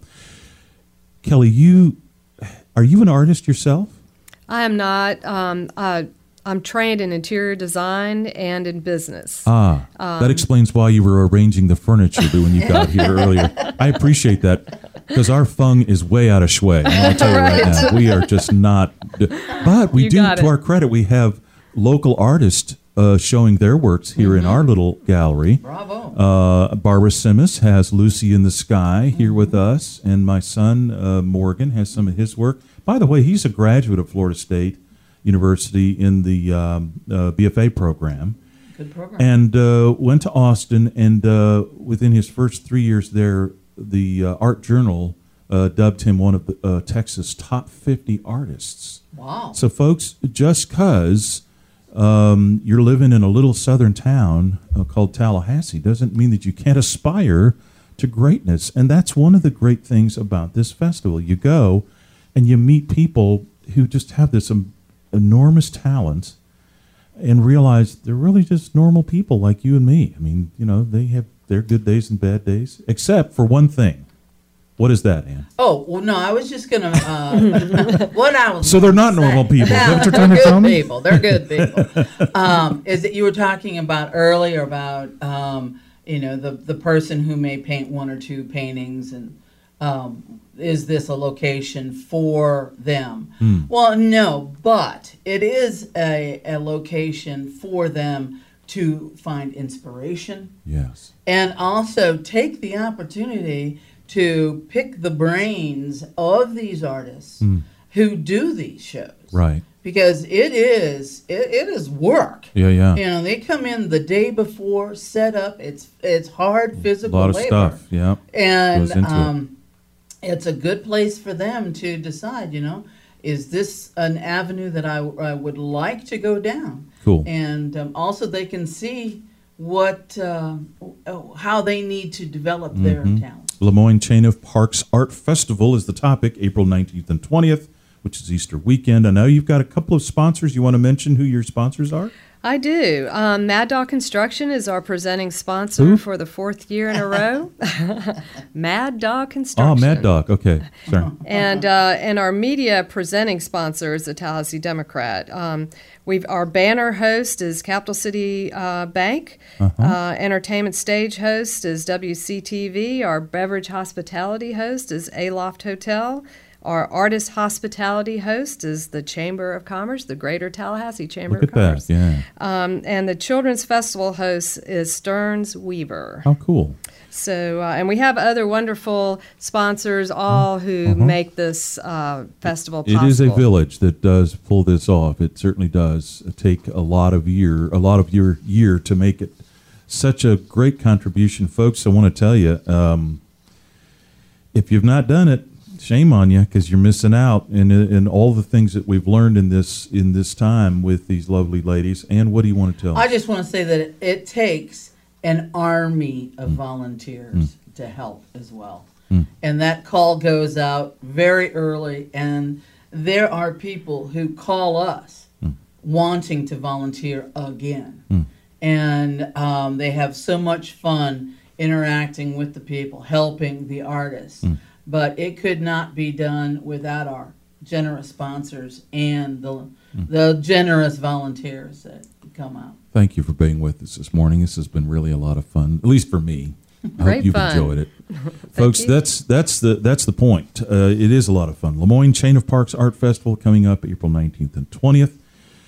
Kelly, you are you an artist yourself?
I am not. Um, uh, I'm trained in interior design and in business.
Ah,
Um,
that explains why you were arranging the furniture when you got here earlier. I appreciate that because our fung is way out of shway. I'm going to tell you right, now, we are just not. But we
You
do,
got
to
it.
our credit, we have local artists uh, showing their works here in our little gallery.
Bravo.
Uh, Barbara Simmis has Lucy in the Sky here with us, and my son uh, Morgan has some of his work. By the way, he's a graduate of Florida State University in the um, uh, B F A program,
Good program.
and uh, went to Austin. And uh, within his first three years there, the uh, Art Journal uh, dubbed him one of the, uh, Texas' top fifty artists.
Wow.
So, folks, just because um, you're living in a little southern town uh, called Tallahassee doesn't mean that you can't aspire to greatness. And that's one of the great things about this festival. You go and you meet people who just have this um, enormous talent and realize they're really just normal people like you and me. I mean, you know, they have their good days and bad days, except for one thing. What is that, Ann?
Oh, well, no, I was just going to, uh, what I was
So they're
gonna
not normal
say-
people. Is that
No,
what you're
they're
trying to
good
tell me?
people. They're good people. um, is that you were talking about earlier about, um, you know, the, the person who may paint one or two paintings, and um, is this a location for them?
Hmm.
Well, no, but it is a, a location for them to find inspiration,
Yes.
and also take the opportunity to pick the brains of these artists
Mm.
who do these shows.
Right.
Because it is it, it is work.
Yeah, yeah.
You know, they come in the day before, set up. It's it's hard
A
physical
lot of
labor.
stuff. Yeah.
And
Goes into it.
um, it's a good place for them to decide, you know, is this an avenue that I, I would like to go down?
Cool.
And um, also they can see what uh, how they need to develop their
Mhm.
talent.
Lemoyne Chain of Parks Art Festival is the topic, April nineteenth and twentieth. which is Easter weekend. I know you've got a couple of sponsors. You want to mention who your sponsors are?
I do. Um, Mad Dog Construction is our presenting sponsor
Who?
for the fourth year in a row. Mad Dog Construction.
Oh, Mad Dog. Okay, sorry.
And uh, and our media presenting sponsor is the Tallahassee Democrat. Um, we've our banner host is Capital City uh, Bank.
Uh-huh.
Uh, entertainment stage host is W C T V. Our beverage hospitality host is Aloft Hotel. Our artist hospitality host is the Chamber of Commerce, the Greater Tallahassee Chamber
Look
of
at
Commerce.
that, yeah.
Um, and the Children's Festival host is Stearns Weaver.
How cool.
So, uh, and we have other wonderful sponsors, all who
Uh-huh.
make this uh, festival possible.
It is a village that does pull this off. It certainly does take a lot of year, a lot of your year to make it such a great contribution, folks. I want to tell you, um, if you've not done it, shame on you, because you're missing out in in all the things that we've learned in this in this time with these lovely ladies. And what do you want to tell
I
us?
just want to say that it, it takes an army of volunteers
Mm.
to help as well.
Mm.
And that call goes out very early, and there are people who call us
Mm.
wanting to volunteer again.
Mm.
And um, they have so much fun interacting with the people, helping the artists.
Mm.
But it could not be done without our generous sponsors and the the generous volunteers that come out.
Thank you for being with us this morning. This has been really a lot of fun, at least for me. I
Great
hope you've
fun.
enjoyed it, folks.
you.
That's that's the that's the point. Uh, it is a lot of fun. Lemoyne Chain of Parks Art Festival coming up April nineteenth and twentieth.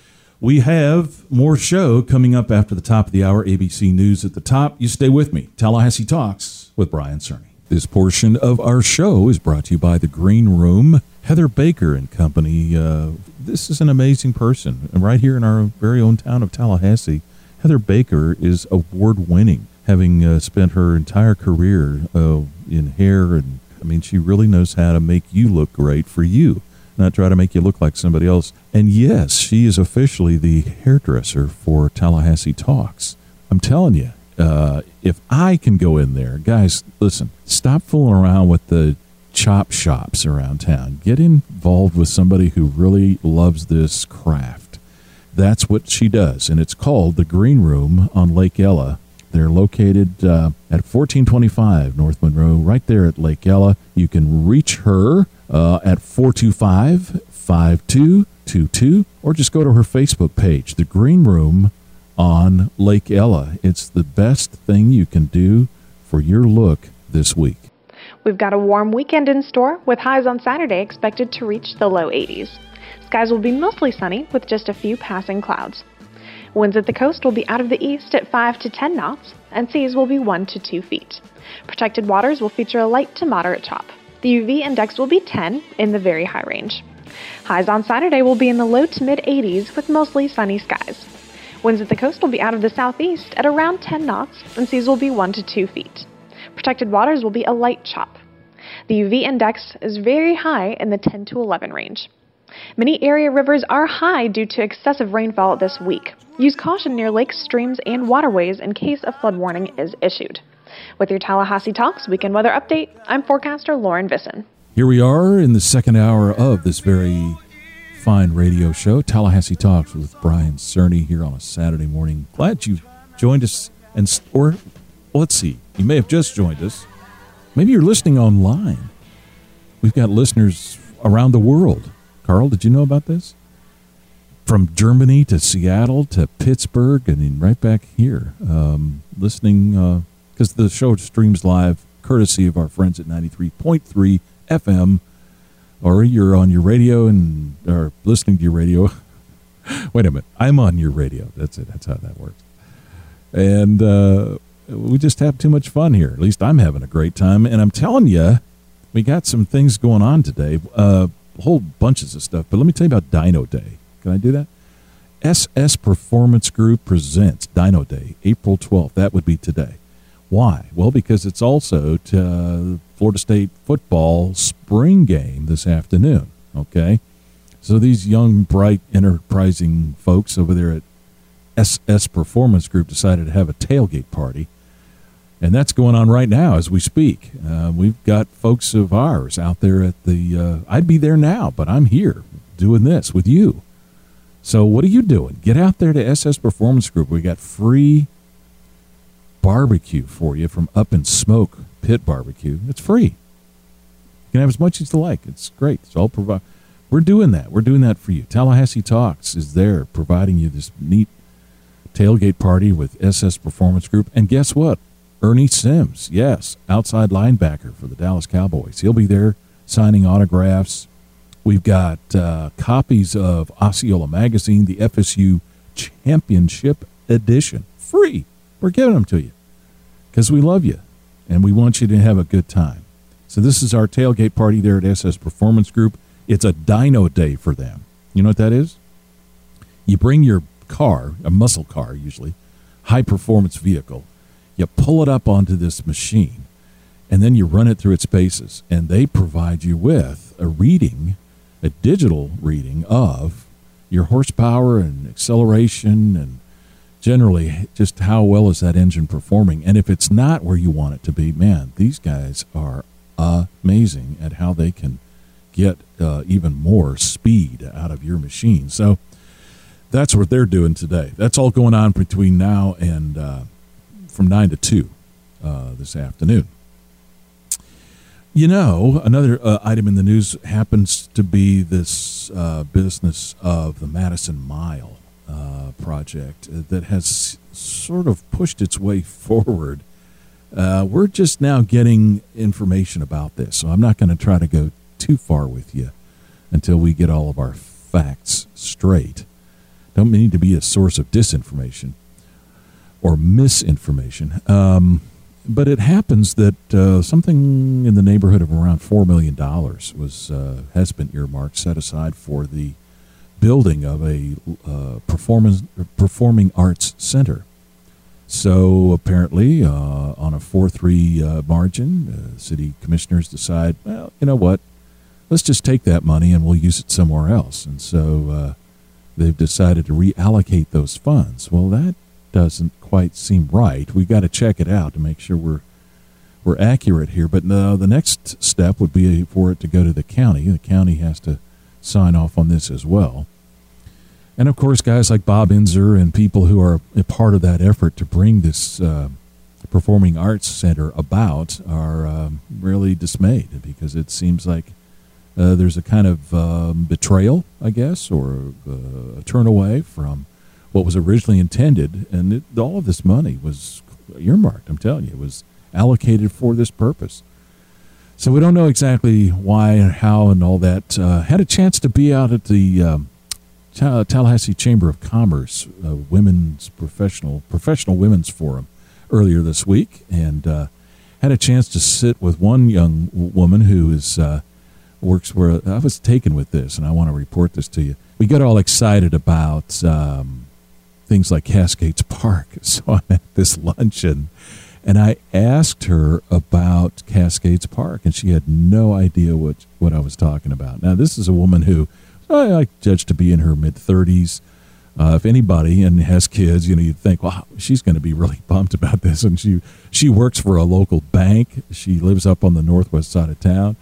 We have more show coming up after the top of the hour. A B C News at the top. You stay with me. Tallahassee Talks with Brian Cerny. This portion of our show is brought to you by the Green Room, Heather Baker and Company. Uh, this is an amazing person. And right here in our very own town of Tallahassee, Heather Baker is award-winning, having uh, spent her entire career uh, in hair. And I mean, she really knows how to make you look great for you, not try to make you look like somebody else. And yes, she is officially the hairdresser for Tallahassee Talks. I'm telling you. Uh, if I can go in there, guys, listen, stop fooling around with the chop shops around town. Get involved with somebody who really loves this craft. That's what she does, and it's called the Green Room on Lake Ella. They're located uh, at fourteen twenty-five North Monroe, right there at Lake Ella. You can reach her uh, at four two five, five two two two, or just go to her Facebook page, The Green Room on Lake Ella. It's the best thing you can do for your look this week.
We've got a warm weekend in store with highs on Saturday expected to reach the low eighties. Skies will be mostly sunny with just a few passing clouds. Winds at the coast will be out of the east at five to ten knots, and seas will be one to two feet. Protected waters will feature a light to moderate chop. The U V index will be ten in the very high range. Highs on Saturday will be in the low to mid eighties with mostly sunny skies. Winds at the coast will be out of the southeast at around ten knots, and seas will be one to two feet. Protected waters will be a light chop. The U V index is very high in the ten to eleven range. Many area rivers are high due to excessive rainfall this week. Use caution near lakes, streams, and waterways in case a flood warning is issued. With your Tallahassee Talks Weekend Weather Update, I'm forecaster Lauren Visson.
Here we are in the second hour of this very fine radio show, Tallahassee Talks with Brian Cerny, here on a Saturday morning. Glad you joined us, and or well, let's see, you may have just joined us. Maybe you're listening online. We've got listeners around the world. Carl, did you know about this? From Germany to Seattle to Pittsburgh, and then right back here, um, listening, because uh, the show streams live courtesy of our friends at ninety-three point three F M, or you're on your radio and or listening to your radio. Wait a minute, I'm on your radio. That's it. That's how that works. And uh, we just have too much fun here. At least I'm having a great time. And I'm telling you, we got some things going on today. Uh, whole bunches of stuff. But let me tell you about Dino Day. Can I do that? S S Performance Group presents Dino Day, April twelfth. That would be today. Why? Well, because it's also to, uh, Florida State football spring game this afternoon. Okay? So these young, bright, enterprising folks over there at S S Performance Group decided to have a tailgate party.
And that's going on right now as we speak. Uh, we've got folks of ours out there at the, uh, I'd be there now, but I'm here doing this with you. So what are you doing? Get out there to S S Performance Group. We got free barbecue for you from Up and Smoke Pit Barbecue. It's free. You can have as much as you like. It's great. It's all provided. We're doing that. We're doing that for you. Tallahassee Talks is there providing you this neat tailgate party with S S Performance Group. And guess what? Ernie Sims, yes, outside linebacker for the Dallas Cowboys. He'll be there signing autographs. We've got uh, copies of Osceola Magazine, the F S U Championship Edition, free. We're giving them to you because we love you and we want you to have a good time. So this is our tailgate party there at S S Performance Group. It's a dyno day for them. You know what that is? You bring your car, a muscle car usually, high-performance vehicle. You pull it up onto this machine, and then you run it through its paces, and they provide you with a reading, a digital reading of your horsepower and acceleration and generally just how well is that engine performing. And if it's not where you want it to be, man, these guys are amazing at how they can get uh, even more speed out of your machine. So that's what they're doing today. That's all going on between now and uh, from nine to two uh, this afternoon. You know, another uh, item in the news happens to be this uh, business of the Madison Mile uh, project that has sort of pushed its way forward. Uh, we're just now getting information about this, so I'm not going to try to go too far with you until we get all of our facts straight. Don't need to be a source of disinformation or misinformation. Um, but it happens that uh, something in the neighborhood of around four million dollars was uh, has been earmarked, set aside for the building of a uh, performance performing arts center. So apparently, uh, on a four three uh, margin, uh, city commissioners decide, well, you know what, let's just take that money and we'll use it somewhere else. And so uh, they've decided to reallocate those funds. Well, that doesn't quite seem right. We've got to check it out to make sure we're we're accurate here. But no, the next step would be for it to go to the county. The county has to sign off on this as well. And, of course, guys like Bob Inzer and people who are a part of that effort to bring this uh, Performing Arts Center about are um, really dismayed because it seems like uh, there's a kind of um, betrayal, I guess, or uh, a turn away from what was originally intended. And it, all of this money was earmarked, I'm telling you. It was allocated for this purpose. So we don't know exactly why and how and all that. Uh, had a chance to be out at the um, Tallahassee Chamber of Commerce uh, Women's Professional Professional Women's Forum earlier this week, and uh, had a chance to sit with one young woman who is uh, works where I was taken with this, and I want to report this to you. We got all excited about um, things like Cascades Park, so I'm at this luncheon, and I asked her about Cascades Park, and she had no idea what what I was talking about. Now, this is a woman who I, I judge to be in her mid-thirties. Uh, if anybody and has kids, you know, you'd think, wow, she's going to be really bummed about this. And she she works for a local bank. She lives up on the northwest side of town.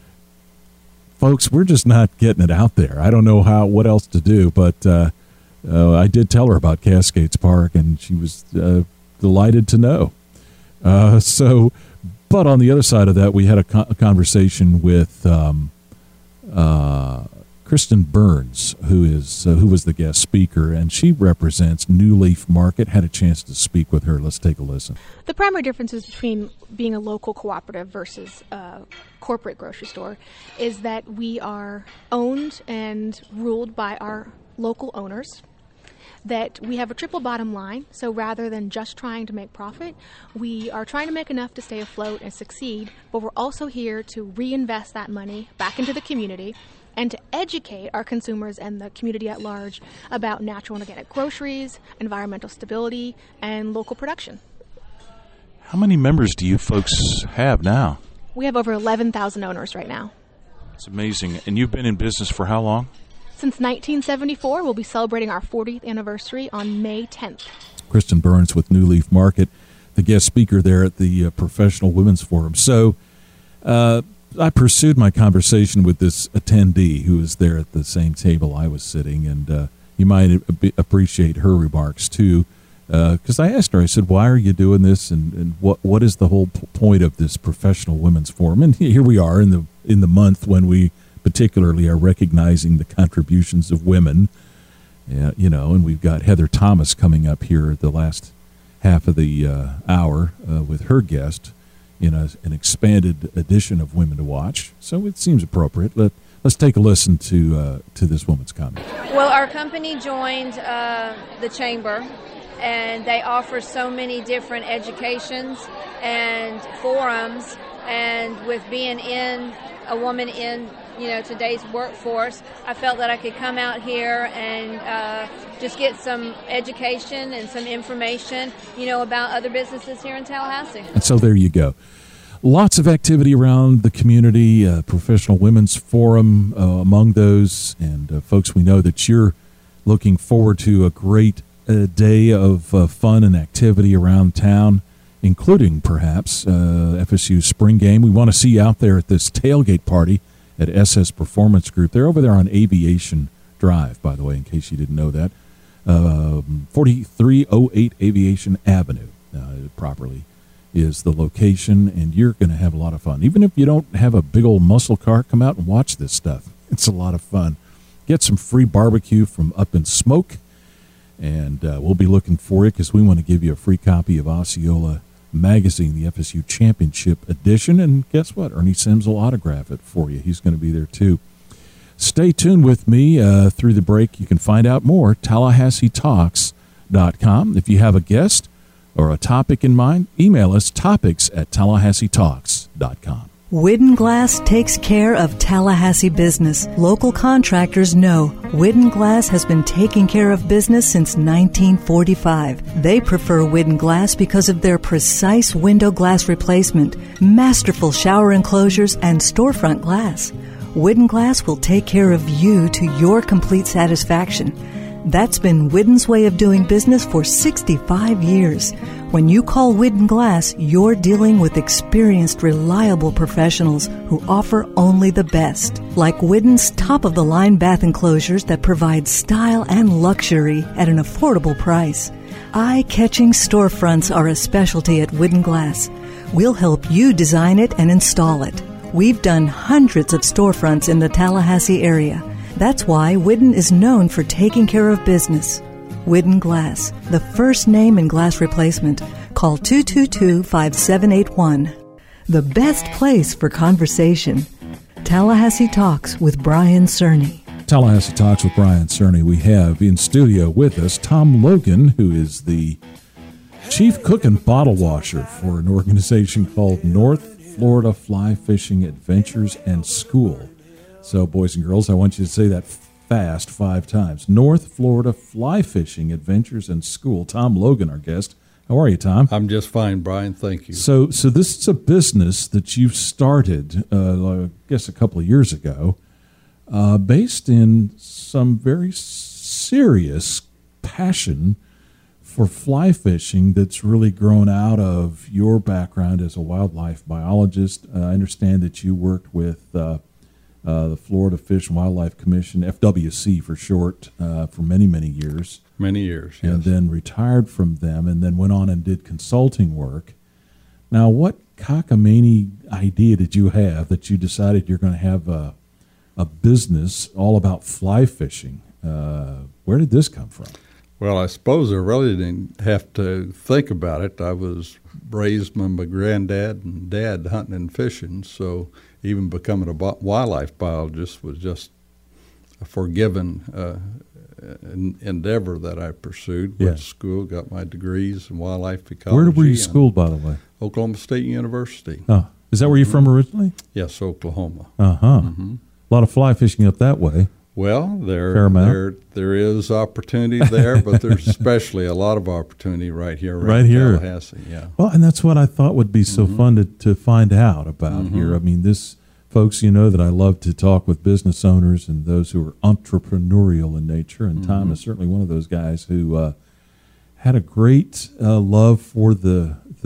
Folks, we're just not getting it out there. I don't know how what else to do, but uh, uh, I did tell her about Cascades Park, and she was uh, delighted to know. Uh, so, but on the other side of that, we had a, co- a conversation with um, uh, Kristen Burns, who is uh, who was the guest speaker, and she represents New Leaf Market. Had a chance to speak with her. Let's take a listen.
The primary differences between being a local cooperative versus a corporate grocery store is that we are owned and ruled by our local owners, that we have a triple bottom line, so rather than just trying to make profit, we are trying to make enough to stay afloat and succeed, but we're also here to reinvest that money back into the community and to educate our consumers and the community at large about natural and organic groceries, environmental stability, and local production.
How many members do you folks have now?
We have over eleven thousand owners right now.
It's amazing. And you've been in business for how long?
Since nineteen seventy-four, we'll be celebrating our fortieth anniversary on May tenth.
Kristen Burns with New Leaf Market. the guest speaker there at the uh, Professional Women's Forum. So uh, I pursued my conversation with this attendee who was there at the same table I was sitting, and uh, you might a- appreciate her remarks too, because uh, I asked her, I said, why are you doing this, and, and what what is the whole p- point of this Professional Women's Forum? And here we are in the in the month when we particularly are recognizing the contributions of women, uh, you know, and we've got Heather Thomas coming up here at the last half of the uh, hour uh, with her guest in a, an expanded edition of Women to Watch. So it seems appropriate. Let, let's take a listen to uh, to this woman's comment.
Well, our company joined uh, the Chamber, and they offer so many different educations and forums, and with being in a woman in you know today's workforce, I felt that I could come out here and uh, just get some education and some information, you know, about other businesses here in Tallahassee.
And so there you go. Lots of activity around the community, uh, Professional Women's Forum uh, among those, and uh, folks, we know that you're looking forward to a great uh, day of uh, fun and activity around town, including perhaps uh, F S U spring game. We want to see you out there at this tailgate party at S S Performance Group. They're over there on Aviation Drive, by the way, in case you didn't know that. Um, forty-three oh eight Aviation Avenue, uh, properly, is the location, and you're going to have a lot of fun. Even if you don't have a big old muscle car, come out and watch this stuff. It's a lot of fun. Get some free barbecue from Up in Smoke, and uh, we'll be looking for you because we want to give you a free copy of Osceola Magazine, the F S U Championship Edition, and guess what? Ernie Sims will autograph it for you. He's going to be there too. Stay tuned with me uh, through the break. You can find out more, Tallahassee Talks dot com. If you have a guest or a topic in mind, email us topics at Tallahassee Talks dot com.
Widden Glass takes care of Tallahassee business. Local contractors know Widden Glass has been taking care of business since nineteen forty-five. They prefer Widden Glass because of their precise window glass replacement, masterful shower enclosures, and storefront glass. Widden Glass will take care of you to your complete satisfaction. That's been Widden's way of doing business for sixty-five years. When you call Widden Glass, you're dealing with experienced, reliable professionals who offer only the best. Like Widden's top-of-the-line bath enclosures that provide style and luxury at an affordable price. Eye-catching storefronts are a specialty at Widden Glass. We'll help you design it and install it. We've done hundreds of storefronts in the Tallahassee area. That's why Widden is known for taking care of business. Widden Glass, the first name in glass replacement. Call two two two, five seven eight one. The best place for conversation. Tallahassee Talks with Brian Cerny.
Tallahassee Talks with Brian Cerny. We have in studio with us Tom Logan, who is the chief cook and bottle washer for an organization called North Florida Fly Fishing Adventures and School. So, boys and girls, I want you to say that fast five times. North Florida Fly Fishing Adventures and School. Tom Logan, our guest. How are you, Tom?
I'm just fine, Brian. Thank you.
So, so this is a business that you've started, uh, I guess, a couple of years ago, uh, based in some very serious passion for fly fishing that's really grown out of your background as a wildlife biologist. Uh, I understand that you worked with uh, uh, the Florida Fish and Wildlife Commission, F W C for short, uh, for many, many years.
Many years, yes.
And then retired from them and then went on and did consulting work. Now, what cockamamie idea did you have that you decided you're going to have a, a business all about fly fishing? Uh, where did this come from?
Well, I suppose I really didn't have to think about it. I was raised by my granddad and dad hunting and fishing, so even becoming a wildlife biologist was just a forgiven uh, endeavor that I pursued.
Yeah.
Went to school, got my degrees in wildlife ecology.
Where were you schooled, by the way?
Oklahoma State University.
Oh, is that where you're from originally?
Yes, Oklahoma.
Uh-huh.
Mm-hmm.
A lot of fly fishing up that way.
Well, there,
Fair amount.
there, there is opportunity there, but there's especially a lot of opportunity right here, around
right here,
Tallahassee. Yeah.
Well, and that's what I thought would be so
mm-hmm.
fun to to find out about
mm-hmm.
here. I mean, this, folks, you know that I love to talk with business owners and those who are entrepreneurial in nature, and mm-hmm. Tom is certainly one of those guys who uh, had a great uh, love for the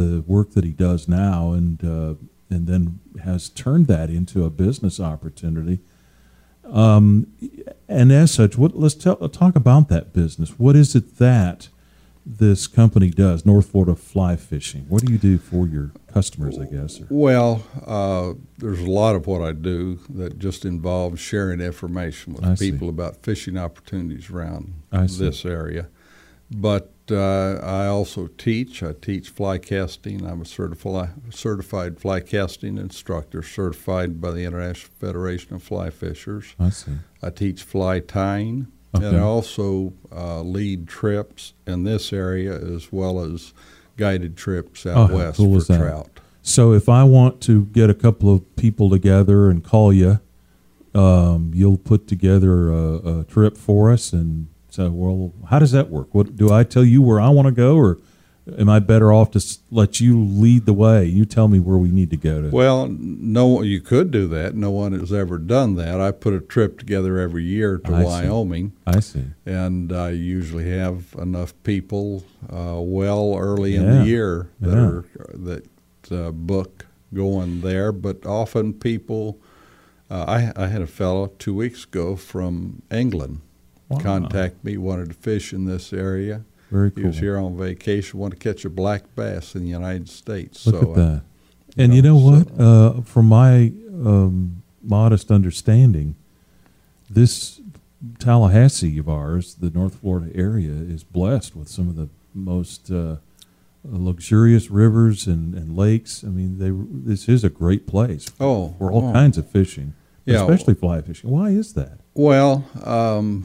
the work that he does now, and uh, and then has turned that into a business opportunity. Um, and as such, what let's tell, talk about that business. What is it that this company does, North Florida Fly Fishing? What do you do for your customers, I guess? Or?
Well, uh, there's a lot of what I do that just involves sharing information with
I
people
see.
about fishing opportunities around
I see.
this area. But uh, I also teach. I teach fly casting. I'm a certifi- certified fly casting instructor, certified by the International Federation of Fly Fishers.
I see.
I teach fly tying,
Okay.
and I also uh, lead trips in this area as well as guided trips out
Oh, how
west
cool
for
is that?
trout.
So if I want to get a couple of people together and call you, um, you'll put together a, a trip for us. And so, well, how does that work? What do I tell you where I want to go, or am I better off to s- let you lead the way? You tell me where we need to go to.
Well, no, you could do that. No one has ever done that. I put a trip together every year to
I see.
Wyoming.
I see.
And I usually have enough people uh, well early in
Yeah.
the year that
Yeah.
are that uh, book going there. But often people, uh, I, I had a fellow two weeks ago from England
Wow.
contact me, wanted to fish in this area.
Very
He was
cool.
here on vacation, wanted to catch a black bass in the United States.
Look
so
at that.
I,
And you know what? Uh, from my um, modest understanding, this Tallahassee of ours, the North Florida area, is blessed with some of the most uh, luxurious rivers and, and lakes. I mean, they this is a great place for,
Oh,
for all
oh.
kinds of fishing,
Yeah.
especially fly fishing. Why is that?
Well, um,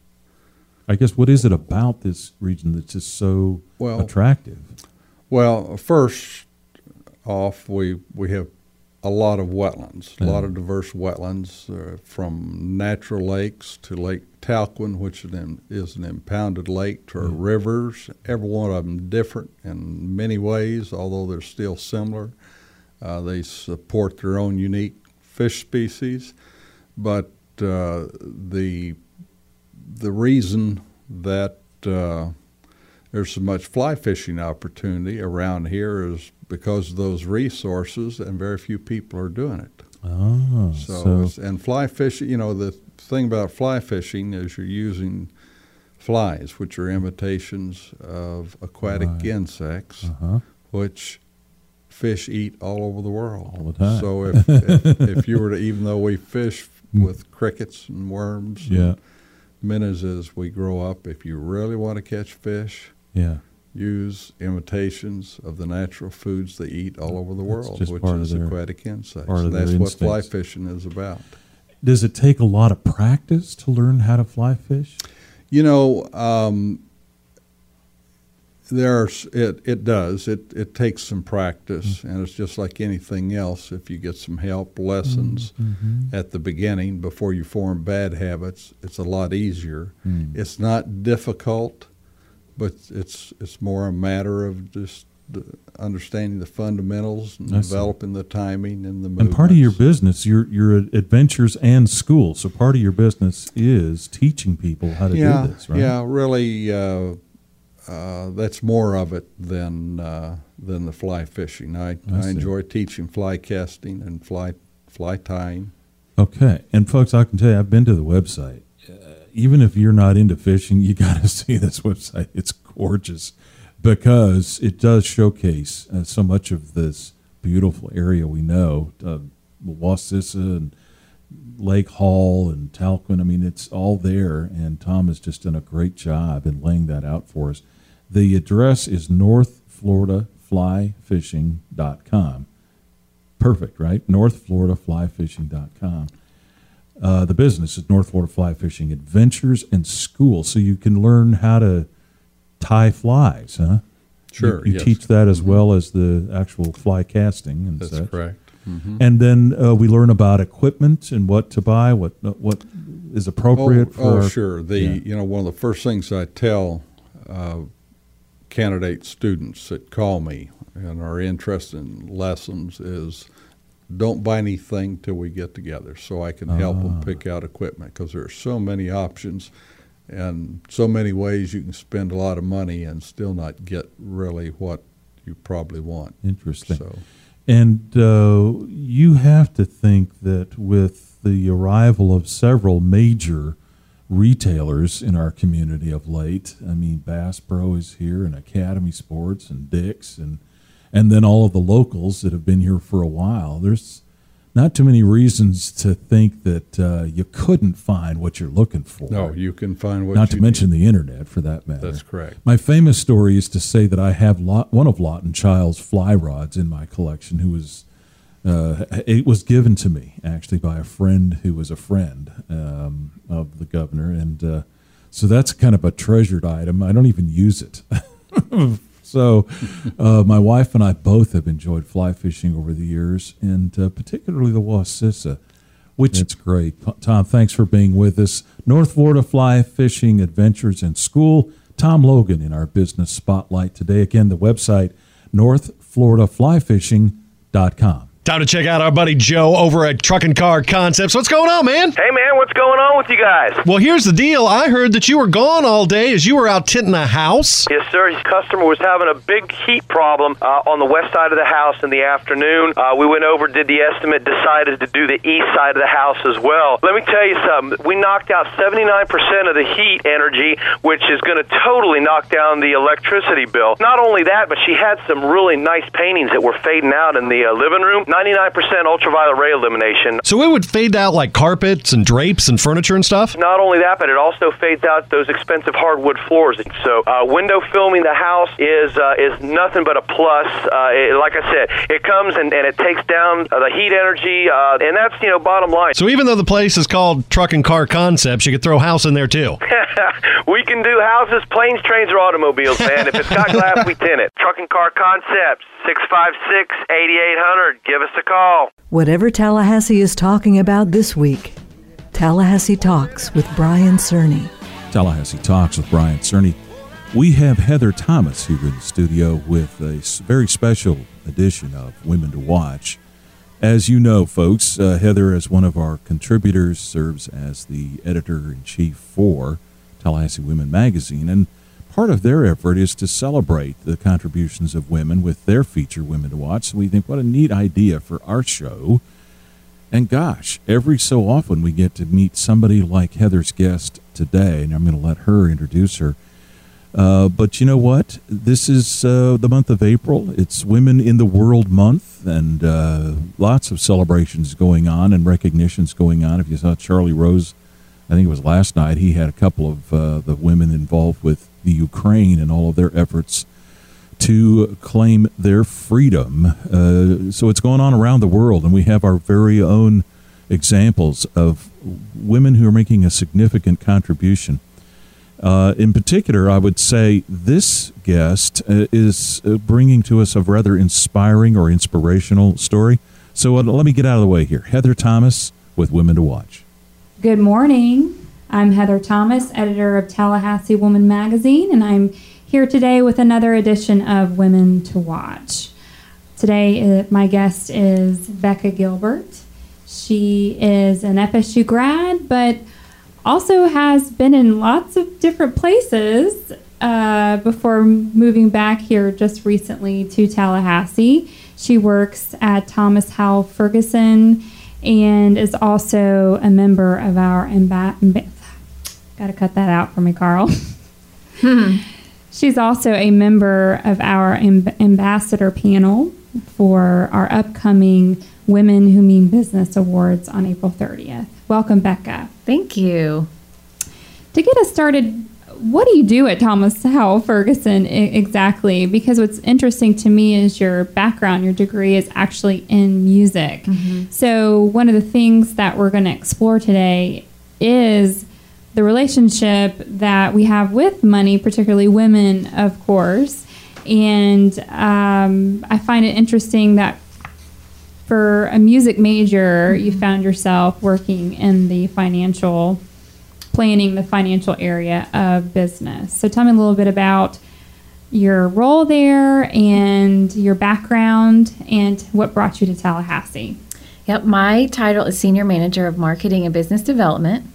I guess what is it about this region that's just so
Well,
attractive?
Well, first off, we we have a lot of wetlands, a lot of diverse wetlands, uh, from natural lakes to Lake Talquin, which is an, is an impounded lake, to our rivers. Every one of them different in many ways, although they're still similar. Uh, they support their own unique fish species, but uh, the the reason that uh, there's so much fly fishing opportunity around here is because of those resources, and very few people are doing it.
Oh,
so,
so-
it's- and fly fishing, you know, the thing about fly fishing is you're using flies, which are imitations of aquatic
Right.
insects,
Uh-huh.
which fish eat all over the world.
All the time.
So if, if, if you were to, even though we fish with crickets and worms
Yeah.
and minnows as we grow up, if you really want to catch fish,
Yeah.
use imitations of the natural foods they eat all over the
That's
world,
just
which
part of
is
their-
aquatic insects.
part of
That's
their
what fly
instincts.
fishing is about.
Does it take a lot of practice to learn how to fly fish?
You know, um, there's it. It does. It it takes some practice, and it's just like anything else. If you get some help, lessons
Mhm.
at the beginning before you form bad habits, it's a lot easier.
Mm.
It's not difficult, but it's it's more a matter of just the understanding the fundamentals and
I see.
developing the timing and the
And
movements.
part of your business, your your adventures and school. So part of your business is teaching people how to
yeah,
do this, right?
Yeah, really, uh, uh, that's more of it than uh, than the fly fishing. I,
I
I,
see.
enjoy teaching fly casting and fly fly tying.
Okay. And folks, I can tell you, I've been to the website. Uh, even if you're not into fishing, you got to see this website. It's gorgeous because it does showcase uh, so much of this beautiful area we know, uh, Wassissa and Lake Hall and Talquin. I mean, it's all there, and Tom has just done a great job in laying that out for us. The address is north florida fly fishing dot com. Perfect, right? north florida fly fishing dot com. Uh, the business is North Florida Fly Fishing Adventures and School, so you can learn how to tie flies, huh?
Sure,
You, you
yes.
teach that as well as the actual fly casting and
That's
such.
correct. Mhm.
And then uh, we learn about equipment and what to buy, what what is appropriate
oh,
for.
oh
our-
sure. The
yeah.
you know one of the first things I tell uh, candidate students that call me and are interested in lessons is don't buy anything till we get together, so I can help them
Ah.
pick out equipment, because there are so many options and so many ways you can spend a lot of money and still not get really what you probably want.
Interesting.
So.
And uh, you have to think that with the arrival of several major retailers in our community of late, I mean, Bass Pro is here, and Academy Sports, and Dick's, and and then all of the locals that have been here for a while. There's not too many reasons to think that uh, you couldn't find what you're looking for.
No, you can find what
Not
you
to mention
need.
the internet, for that matter.
That's correct.
My famous story is to say that I have lot, one of Lawton Child's fly rods in my collection, who was, uh, it was given to me, actually, by a friend who was a friend um, of the governor. And uh, so that's kind of a treasured item. I don't even use it. So uh, my wife and I both have enjoyed fly fishing over the years, and uh, particularly the Wassissa, which it's great. Tom, thanks for being with us. North Florida Fly Fishing Adventures and School. Tom Logan in our business spotlight today. Again, the website, north florida fly fishing dot com.
Time to check out our buddy Joe over at Truck and Car Concepts. What's going on, man?
Hey, man, what's going on with you guys?
Well, here's the deal. I heard that you were gone all day as you were out tinting a house.
Yes, sir. His customer was having a big heat problem uh, on the west side of the house in the afternoon. Uh, we went over, did the estimate, decided to do the east side of the house as well. Let me tell you something. We knocked out seventy-nine percent of the heat energy, which is going to totally knock down the electricity bill. Not only that, but she had some really nice paintings that were fading out in the uh, living room. ninety-nine percent ultraviolet ray illumination.
So it would fade out like carpets and drapes and furniture and stuff?
Not only that, but it also fades out those expensive hardwood floors. So uh, window filming the house is uh, is nothing but a plus. Uh, it, like I said, it comes and, and it takes down uh, the heat energy, uh, and that's, you know, bottom line.
So even though the place is called Truck and Car Concepts, you could throw a house in there too?
We can do houses, planes, trains, or automobiles, man. If it's got glass, we tint it. Truck and Car Concepts, six five six, eight eight zero zero. Give us a call.
Whatever Tallahassee is talking about this week, Tallahassee Talks with Brian Cerny.
Tallahassee Talks with Brian Cerny. We have Heather Thomas here in the studio with a very special edition of Women to Watch. As you know, folks, uh, Heather, as one of our contributors, serves as the editor-in-chief for Tallahassee Women Magazine, and part of their effort is to celebrate the contributions of women with their feature, Women to Watch. So we think, what a neat idea for our show. And gosh, every so often we get to meet somebody like Heather's guest today, and I'm going to let her introduce her. Uh, but you know what? This is uh, the month of April. It's Women in the World Month, and uh, lots of celebrations going on and recognitions going on. If you saw Charlie Rose, I think it was last night, he had a couple of uh, the women involved with the Ukraine and all of their efforts to claim their freedom. Uh, so it's going on around the world, and we have our very own examples of women who are making a significant contribution. Uh, in particular, I would say this guest uh, is uh, bringing to us a rather inspiring or inspirational story. So uh, let me get out of the way here. Heather Thomas with Women to Watch.
Good morning. I'm Heather Thomas, editor of Tallahassee Woman Magazine, and I'm here today with another edition of Women to Watch. Today, uh, my guest is Becca Gilbert. She is an F S U grad, but also has been in lots of different places uh, before moving back here just recently to Tallahassee. She works at Thomas Howell Ferguson and is also a member of our amba- amb- gotta cut that out for me, Carl. hmm. She's also a member of our amb- ambassador panel for our upcoming Women Who Mean Business Awards on April thirtieth. Welcome, Becca.
Thank you.
To get us started, what do you do at Thomas Howell Ferguson I- exactly? Because what's interesting to me is your background, your degree is actually in music. Mm-hmm. So one of the things that we're going to explore today is the relationship that we have with money, particularly women, of course. And um, I find it interesting that for a music major, mm-hmm. you found yourself working in the financial planning the financial area of business. So tell me a little bit about your role there and your background and what brought you to Tallahassee.
Yep, my title is Senior Manager of Marketing and Business Development,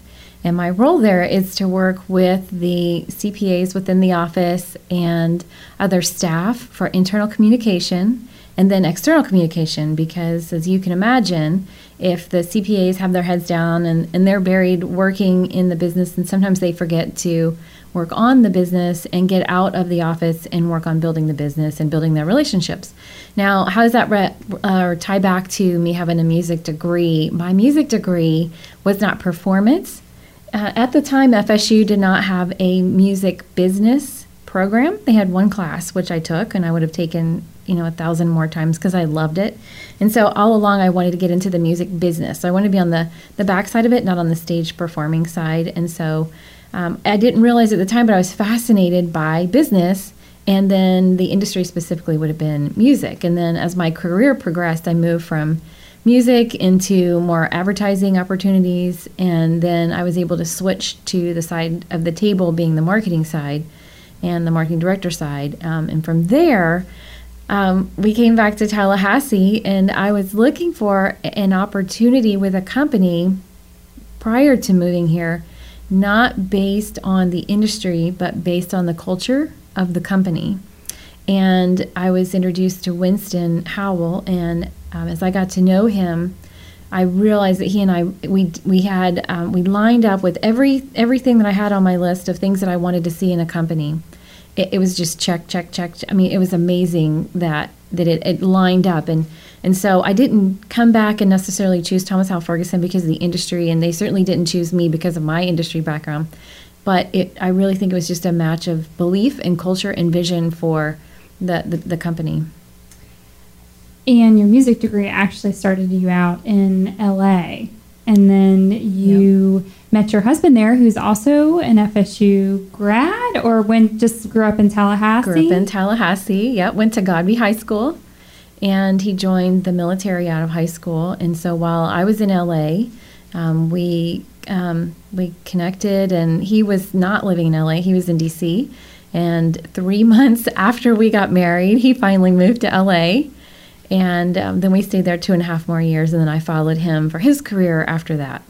And my role there is to work with the C P As within the office and other staff for internal communication and then external communication, because as you can imagine, if the C P As have their heads down and, and they're buried working in the business, and sometimes they forget to work on the business and get out of the office and work on building the business and building their relationships. Now, how does that re- uh, tie back to me having a music degree? My music degree was not performance. Uh, at the time, F S U did not have a music business program. They had one class, which I took, and I would have taken, you know, a thousand more times because I loved it. And so all along I wanted to get into the music business. So I wanted to be on the, the back side of it, not on the stage performing side. And so um, I didn't realize at the time, but I was fascinated by business. And then the industry specifically would have been music. And then as my career progressed, I moved from music into more advertising opportunities. And then I was able to switch to the side of the table being the marketing side and the marketing director side. Um, and from there, um, we came back to Tallahassee, and I was looking for an opportunity with a company prior to moving here, not based on the industry, but based on the culture of the company. And I was introduced to Winston Howell, and um, as I got to know him, I realized that he and I, we we had, um, we lined up with every everything that I had on my list of things that I wanted to see in a company. It, it was just check, check, check. I mean, it was amazing that that it, it lined up. And, and so I didn't come back and necessarily choose Thomas Howell Ferguson because of the industry, and they certainly didn't choose me because of my industry background. But it, I really think it was just a match of belief and culture and vision for the, the, the company.
And your music degree actually started you out in L A, and then you yep. met your husband there, who's also an F S U grad, or went just grew up in Tallahassee?
Grew up in Tallahassee, yep. Went to Godby High School, and he joined the military out of high school. And so while I was in L A, um, we um, we connected, and he was not living in L A, he was in D C. And three months after we got married, he finally moved to L A. And um, then we stayed there two and a half more years, and then I followed him for his career after that.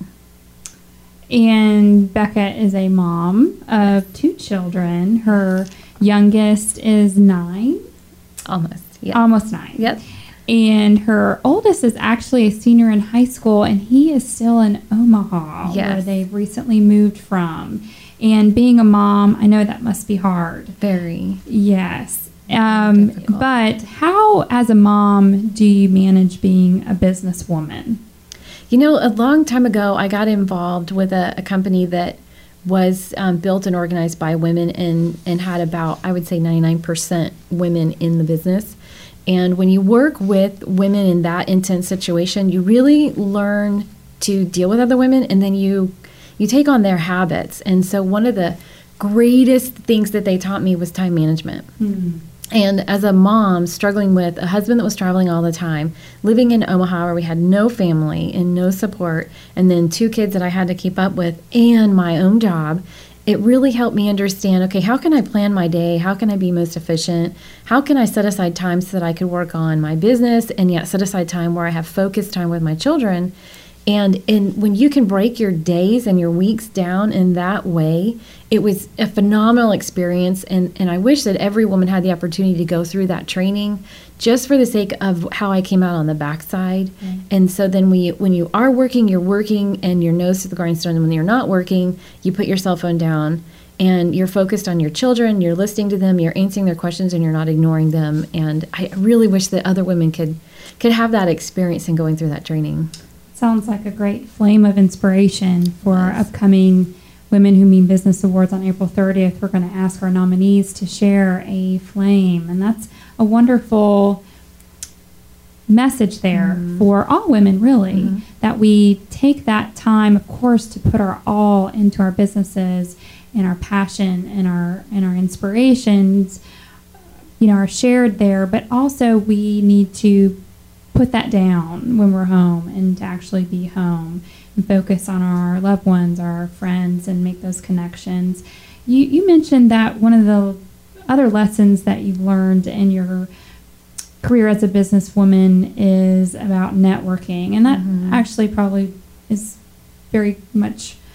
And Becca is a mom of two children. Her youngest is nine.
Almost, yeah.
Almost nine.
Yep.
And her oldest is actually a senior in high school, and he is still in Omaha,
yes.
where they've recently moved from. And being a mom, I know that must be hard.
Very.
Yes. Um, but how, as a mom, do you manage being a businesswoman?
You know, a long time ago, I got involved with a, a company that was um, built and organized by women and, and had about, I would say, ninety-nine percent women in the business. And when you work with women in that intense situation, you really learn to deal with other women, and then you you take on their habits. And so one of the greatest things that they taught me was time management. Mm-hmm. And as a mom struggling with a husband that was traveling all the time, living in Omaha where we had no family and no support, and then two kids that I had to keep up with and my own job, it really helped me understand, okay, how can I plan my day? How can I be most efficient? How can I set aside time so that I could work on my business and yet set aside time where I have focused time with my children? And in, when you can break your days and your weeks down in that way, it was a phenomenal experience. And, and I wish that every woman had the opportunity to go through that training just for the sake of how I came out on the backside. Mm-hmm. And so then we, when you are working, you're working and your nose to the grindstone. And when you're not working, you put your cell phone down and you're focused on your children, you're listening to them, you're answering their questions, and you're not ignoring them. And I really wish that other women could, could have that experience in going through that training.
Sounds like a great flame of inspiration for our upcoming Women Who Mean Business Awards on April thirtieth. We're going to ask our nominees to share a flame, and that's a wonderful message there mm-hmm. for all women, really, mm-hmm. that we take that time, of course, to put our all into our businesses and our passion and our and our inspirations, you know, are shared there, but also we need to put that down when we're home and to actually be home and focus on our loved ones, our friends, and make those connections. You, you mentioned that one of the other lessons that you've learned in your career as a businesswoman is about networking, and that mm-hmm. actually probably is very much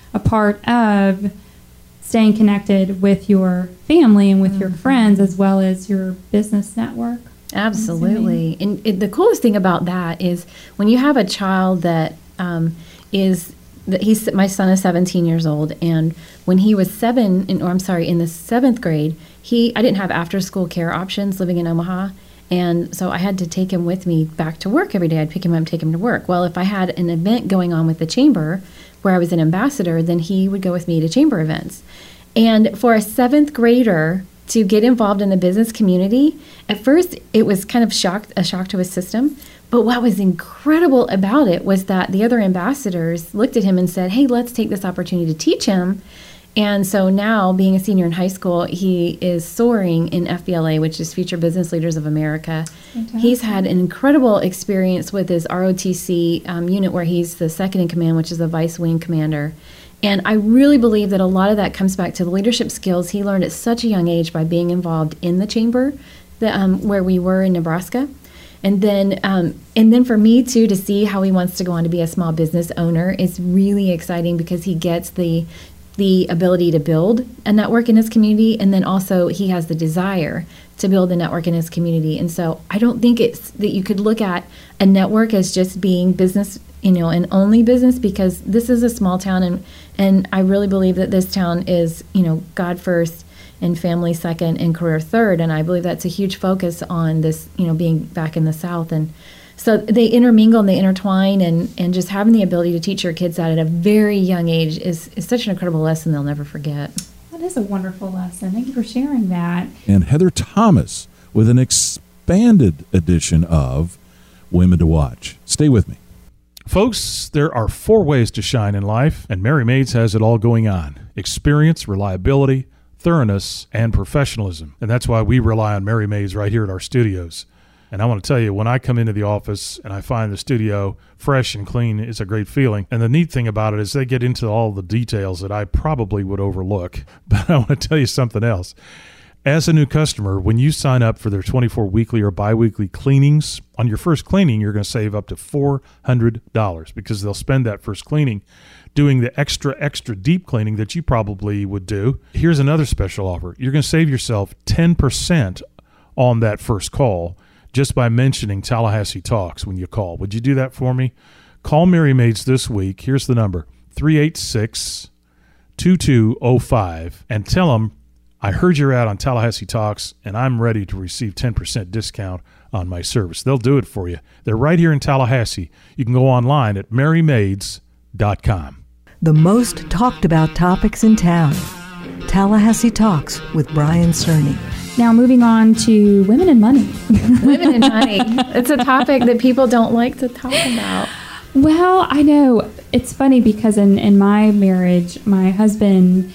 a part of staying connected with your family and with mm-hmm. your friends as well as your business network.
Absolutely. And it, the coolest thing about that is when you have a child that um, is that he's my son is seventeen years old, and when he was seven, in, or I'm sorry, in the seventh grade, he I didn't have after school care options living in Omaha, and so I had to take him with me back to work every day. I'd pick him up and take him to work. Well, if I had an event going on with the chamber where I was an ambassador, then he would go with me to chamber events. And for a seventh grader to get involved in the business community, at first it was kind of shocked, a shock to his system. But what was incredible about it was that the other ambassadors looked at him and said, hey, let's take this opportunity to teach him. And so now, being a senior in high school, he is soaring in F B L A, which is Future Business Leaders of America. Fantastic. He's had an incredible experience with his R O T C um, unit, where he's the second in command, which is the vice wing commander. And I really believe that a lot of that comes back to the leadership skills he learned at such a young age by being involved in the chamber, the, um, where we were in Nebraska. And then, um, and then for me too, to see how he wants to go on to be a small business owner is really exciting, because he gets the the ability to build a network in his community, and then also he has the desire to build a network in his community. And so I don't think it's that you could look at a network as just being business, you know, and only business, because this is a small town, and and I really believe that this town is, you know, God first and family second and career third. And I believe that's a huge focus on this, you know, being back in the South. And so they intermingle and they intertwine, and, and just having the ability to teach your kids that at a very young age is, is such an incredible lesson they'll never forget.
That is a wonderful lesson. Thank you for sharing that.
And Heather Thomas with an expanded edition of Women to Watch. Stay with me.
Folks, there are four ways to shine in life, and Mary Maids has it all going on. Experience, reliability, thoroughness, and professionalism. And that's why we rely on Mary Maids right here at our studios. And I want to tell you, when I come into the office and I find the studio fresh and clean, it's a great feeling. And the neat thing about it is they get into all the details that I probably would overlook. But I want to tell you something else. As a new customer, when you sign up for their twenty-four weekly or biweekly cleanings, on your first cleaning, you're going to save up to four hundred dollars, because they'll spend that first cleaning doing the extra, extra deep cleaning that you probably would do. Here's another special offer. You're going to save yourself ten percent on that first call just by mentioning Tallahassee Talks when you call. Would you do that for me? Call Mary Maids this week. Here's the number, three eight six, two two zero five, and tell them, I heard you're out on Tallahassee Talks, and I'm ready to receive ten percent discount on my service. They'll do it for you. They're right here in Tallahassee. You can go online at mary maids dot com.
The most talked about topics in town. Tallahassee Talks with Brian Cerny.
Now moving on to women and money.
Women and money. It's a topic that people don't like to talk about.
Well, I know. It's funny because in, in my marriage, my husband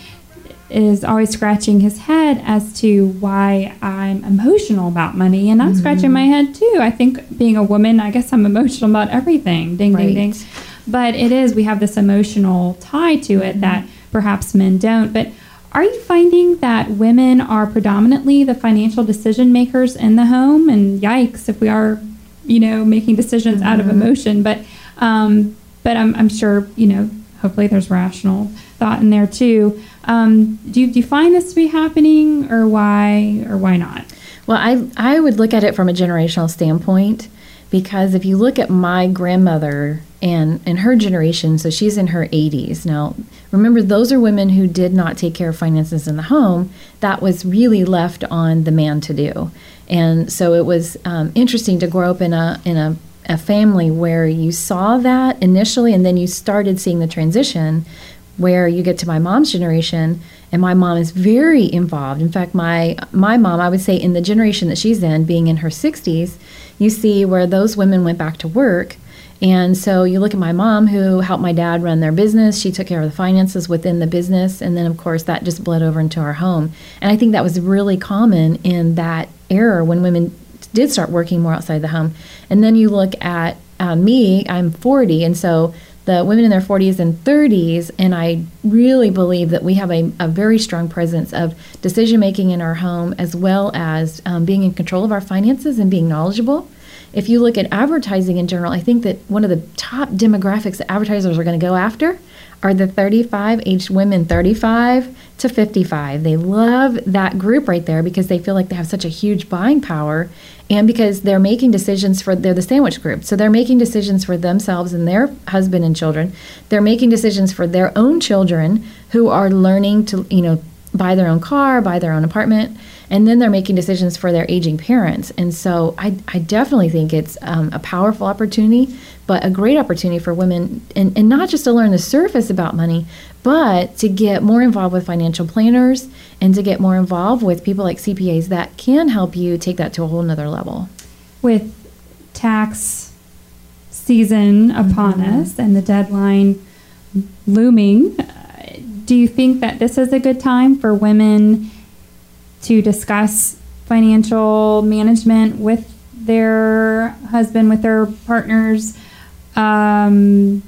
is always scratching his head as to why I'm emotional about money. And I'm mm-hmm. scratching my head too. I think being a woman, I guess I'm emotional about everything. Ding, right. ding, ding. But it is, we have this emotional tie to it mm-hmm. that perhaps men don't. But are you finding that women are predominantly the financial decision makers in the home? And yikes, if we are, you know, making decisions mm-hmm. out of emotion. But um, but I'm, I'm sure, you know, hopefully there's rational thought in there too. Um, do you, do you find this to be happening, or why, or why not?
Well, I I would look at it from a generational standpoint, because if you look at my grandmother and, and her generation, so she's in her eighties. Now, remember, those are women who did not take care of finances in the home. That was really left on the man to do. And so it was um, interesting to grow up in a in a, a family where you saw that initially, and then you started seeing the transition where you get to my mom's generation, and my mom is very involved. In fact, my my mom, I would say in the generation that she's in, being in her sixties, you see where those women went back to work. And so you look at my mom, who helped my dad run their business. She took care of the finances within the business. And then, of course, that just bled over into our home. And I think that was really common in that era when women did start working more outside the home. And then you look at uh, me, I'm forty. And so the women in their forties and thirties, and I really believe that we have a, a very strong presence of decision-making in our home, as well as um, being in control of our finances and being knowledgeable. If you look at advertising in general, I think that one of the top demographics that advertisers are going to go after are the thirty-five, aged women thirty-five to fifty-five. They love that group right there because they feel like they have such a huge buying power, and because they're making decisions for, they're the sandwich group. So they're making decisions for themselves and their husband and children. They're making decisions for their own children who are learning to, you know, buy their own car, buy their own apartment, and then they're making decisions for their aging parents. And so I, I definitely think it's um, a powerful opportunity, but a great opportunity for women, and, and not just to learn the surface about money, but to get more involved with financial planners and to get more involved with people like C P As that can help you take that to a whole nother level.
With tax season upon mm-hmm. us and the deadline looming, do you think that this is a good time for women to discuss financial management with their husband, with their partners? Um,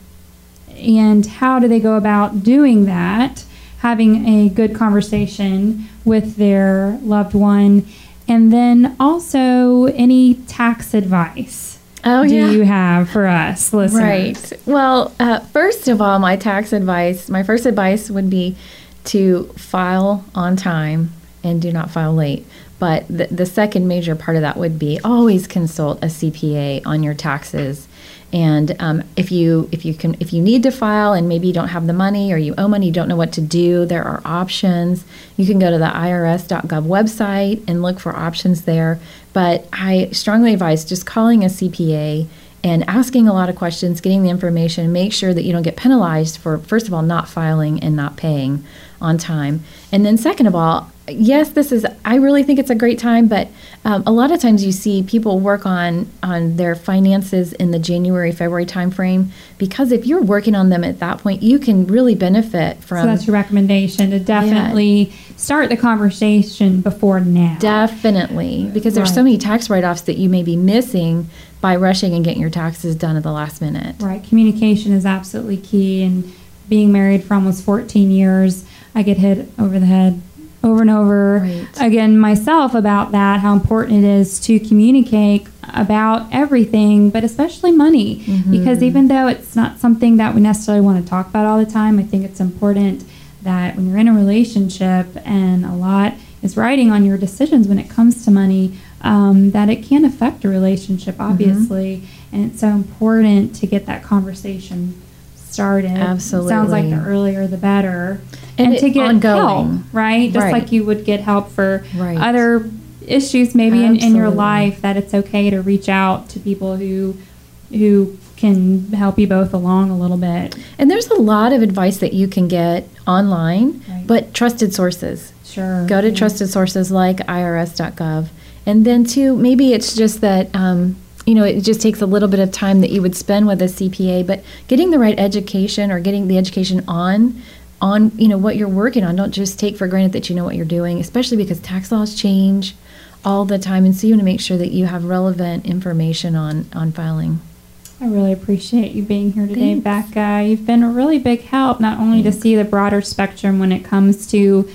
and how do they go about doing that? Having a good conversation with their loved one. And then also any tax advice.
Oh,
do
yeah.
you have for us listeners?
Right. Well, uh, first of all, my tax advice, my first advice would be to file on time and do not file late. But the, the second major part of that would be always consult a C P A on your taxes. And um, if you if you can if you need to file and maybe you don't have the money or you owe money, you don't know what to do, there are options. You can go to the I R S dot gov website and look for options there. But I strongly advise just calling a C P A and asking a lot of questions, getting the information, make sure that you don't get penalized for, first of all, not filing and not paying on time. And then second of all, yes, this is, I really think it's a great time, but um, a lot of times you see people work on, on their finances in the January, February timeframe, because if you're working on them at that point, you can really benefit from.
So that's your recommendation, to definitely yeah. start the conversation before now.
Definitely, because there's right. so many tax write-offs that you may be missing by rushing and getting your taxes done at the last minute.
Right, communication is absolutely key, and being married for almost fourteen years, I get hit over the head over and over right. again myself about that, how important it is to communicate about everything, but especially money. Mm-hmm. Because even though it's not something that we necessarily want to talk about all the time, I think it's important that when you're in a relationship and a lot is riding on your decisions when it comes to money, um, that it can affect a relationship, obviously. Mm-hmm. And it's so important to get that conversation started.
Absolutely.
It sounds like the earlier the better.
And,
and to get
ongoing.
help, right? Just
right.
like you would get help for
right.
other issues maybe in, in your life, that it's okay to reach out to people who who can help you both along a little bit.
And there's a lot of advice that you can get online, right. but trusted sources.
Sure.
Go to
yeah.
trusted sources like I R S dot gov. And then too, maybe it's just that um, you know, it just takes a little bit of time that you would spend with a C P A, but getting the right education or getting the education on on, you know, what you're working on. Don't just take for granted that you know what you're doing, especially because tax laws change all the time. And so you want to make sure that you have relevant information on, on filing.
I really appreciate you being here today,
Thanks.
Becca. You've been a really big help, not only Thanks. to see the broader spectrum when it comes to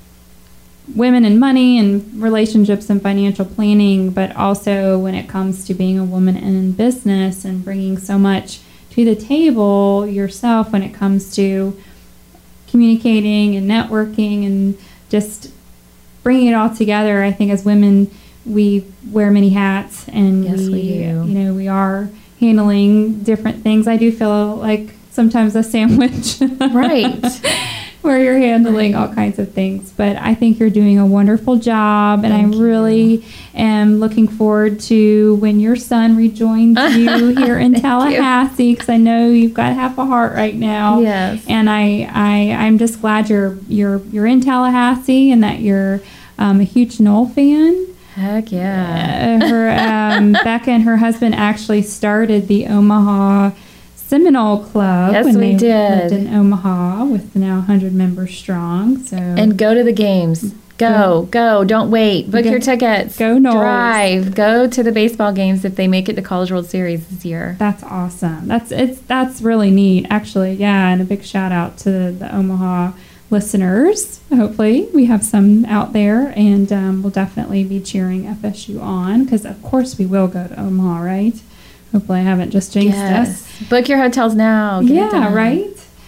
women and money and relationships and financial planning, but also when it comes to being a woman in business and bringing so much to the table yourself when it comes to communicating and networking and just bringing it all together. I think as women, we wear many hats, and
yes,
we,
we do.
you know, we are handling different things. I do feel like sometimes a sandwich,
right,
where you're handling all kinds of things. But I think you're doing a wonderful job, and
Thank
I really
you.
am looking forward to when your son rejoins you here in Tallahassee, because I know you've got half a heart right now.
Yes,
and I, I, I'm just glad you're you're you're in Tallahassee and that you're um, a huge Knoll fan.
Heck yeah!
Uh, her um, Becca and her husband actually started the Omaha Seminole Club.
Yes,
when
we
they
did.
lived in Omaha, with now one hundred members strong. So
and go to the games. Go, go! go. Don't wait. Book
go,
your tickets.
Go Knowles.
Drive. Go to the baseball games if they make it to College World Series this year.
That's awesome. That's it's that's really neat, actually. Yeah, and a big shout out to the Omaha listeners. Hopefully we have some out there, and um, we'll definitely be cheering F S U on, because of course we will go to Omaha, right? Hopefully I haven't just jinxed
yes.
us.
Book your hotels now. Get
yeah,
it done.
right?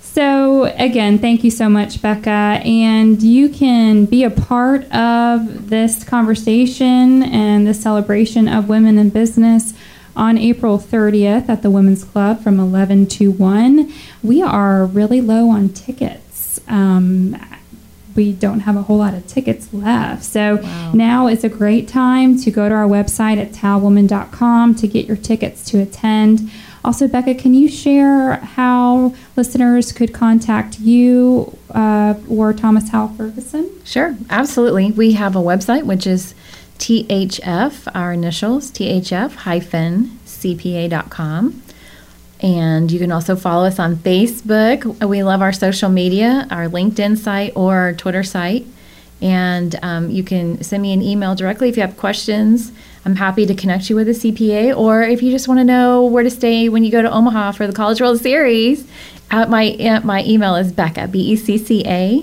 So, again, thank you so much, Becca. And you can be a part of this conversation and the celebration of women in business on April thirtieth at the Women's Club from eleven to one. We are really low on tickets. Um, we don't have a whole lot of tickets left. So wow. Now is a great time to go to our website at tal woman dot com to get your tickets to attend. Also, Becca, can you share how listeners could contact you uh, or Thomas Howell Ferguson?
Sure, absolutely. We have a website, which is T H F, our initials, T H F hyphen C P A dot com. And you can also follow us on Facebook. We love our social media, our LinkedIn site or our Twitter site. And um, you can send me an email directly if you have questions. I'm happy to connect you with a C P A, or if you just want to know where to stay when you go to Omaha for the College World Series, uh, my uh, my email is Becca, B E C C A,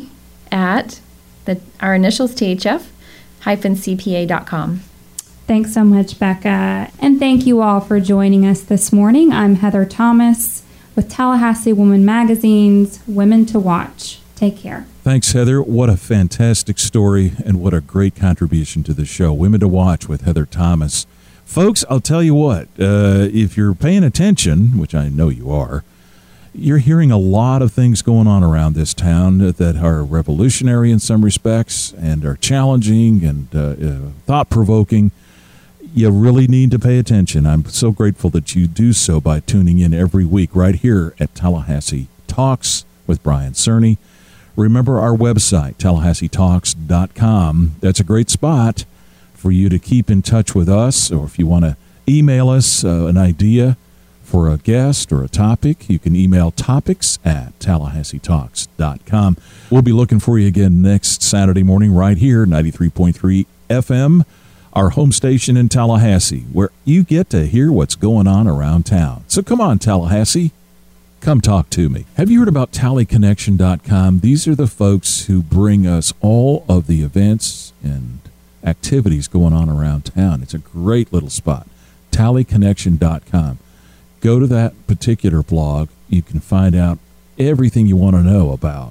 at the, our initials, T H F, hyphen C P A dot com.
Thanks so much, Becca. And thank you all for joining us this morning. I'm Heather Thomas with Tallahassee Woman Magazine's Women to Watch. Take care.
Thanks, Heather. What a fantastic story and what a great contribution to the show. Women to Watch with Heather Thomas. Folks, I'll tell you what, uh, if you're paying attention, which I know you are, you're hearing a lot of things going on around this town that are revolutionary in some respects and are challenging and uh, uh, thought-provoking. You really need to pay attention. I'm so grateful that you do so by tuning in every week right here at Tallahassee Talks with Brian Cerny. Remember our website, tallahassee talks dot com. That's a great spot for you to keep in touch with us, or if you want to email us uh, an idea for a guest or a topic, you can email topics at tallahassee talks dot com. We'll be looking for you again next Saturday morning right here, ninety-three point three F M, our home station in Tallahassee, where you get to hear what's going on around town. So come on, Tallahassee. Come talk to me. Have you heard about tally connection dot com? These are the folks who bring us all of the events and activities going on around town. It's a great little spot. tally connection dot com. Go to that particular blog. You can find out everything you want to know about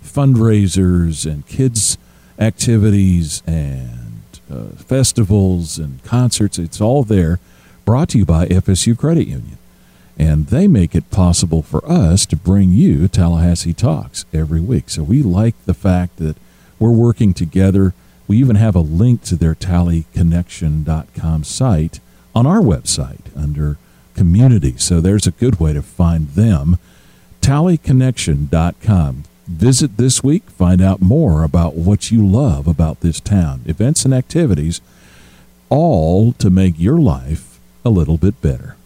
fundraisers and kids' activities and uh, festivals and concerts. It's all there. Brought to you by F S U Credit Union. And they make it possible for us to bring you Tallahassee Talks every week. So we like the fact that we're working together. We even have a link to their tally connection dot com site on our website under Community. So there's a good way to find them. tally connection dot com. Visit this week. Find out more about what you love about this town. Events and activities, all to make your life a little bit better.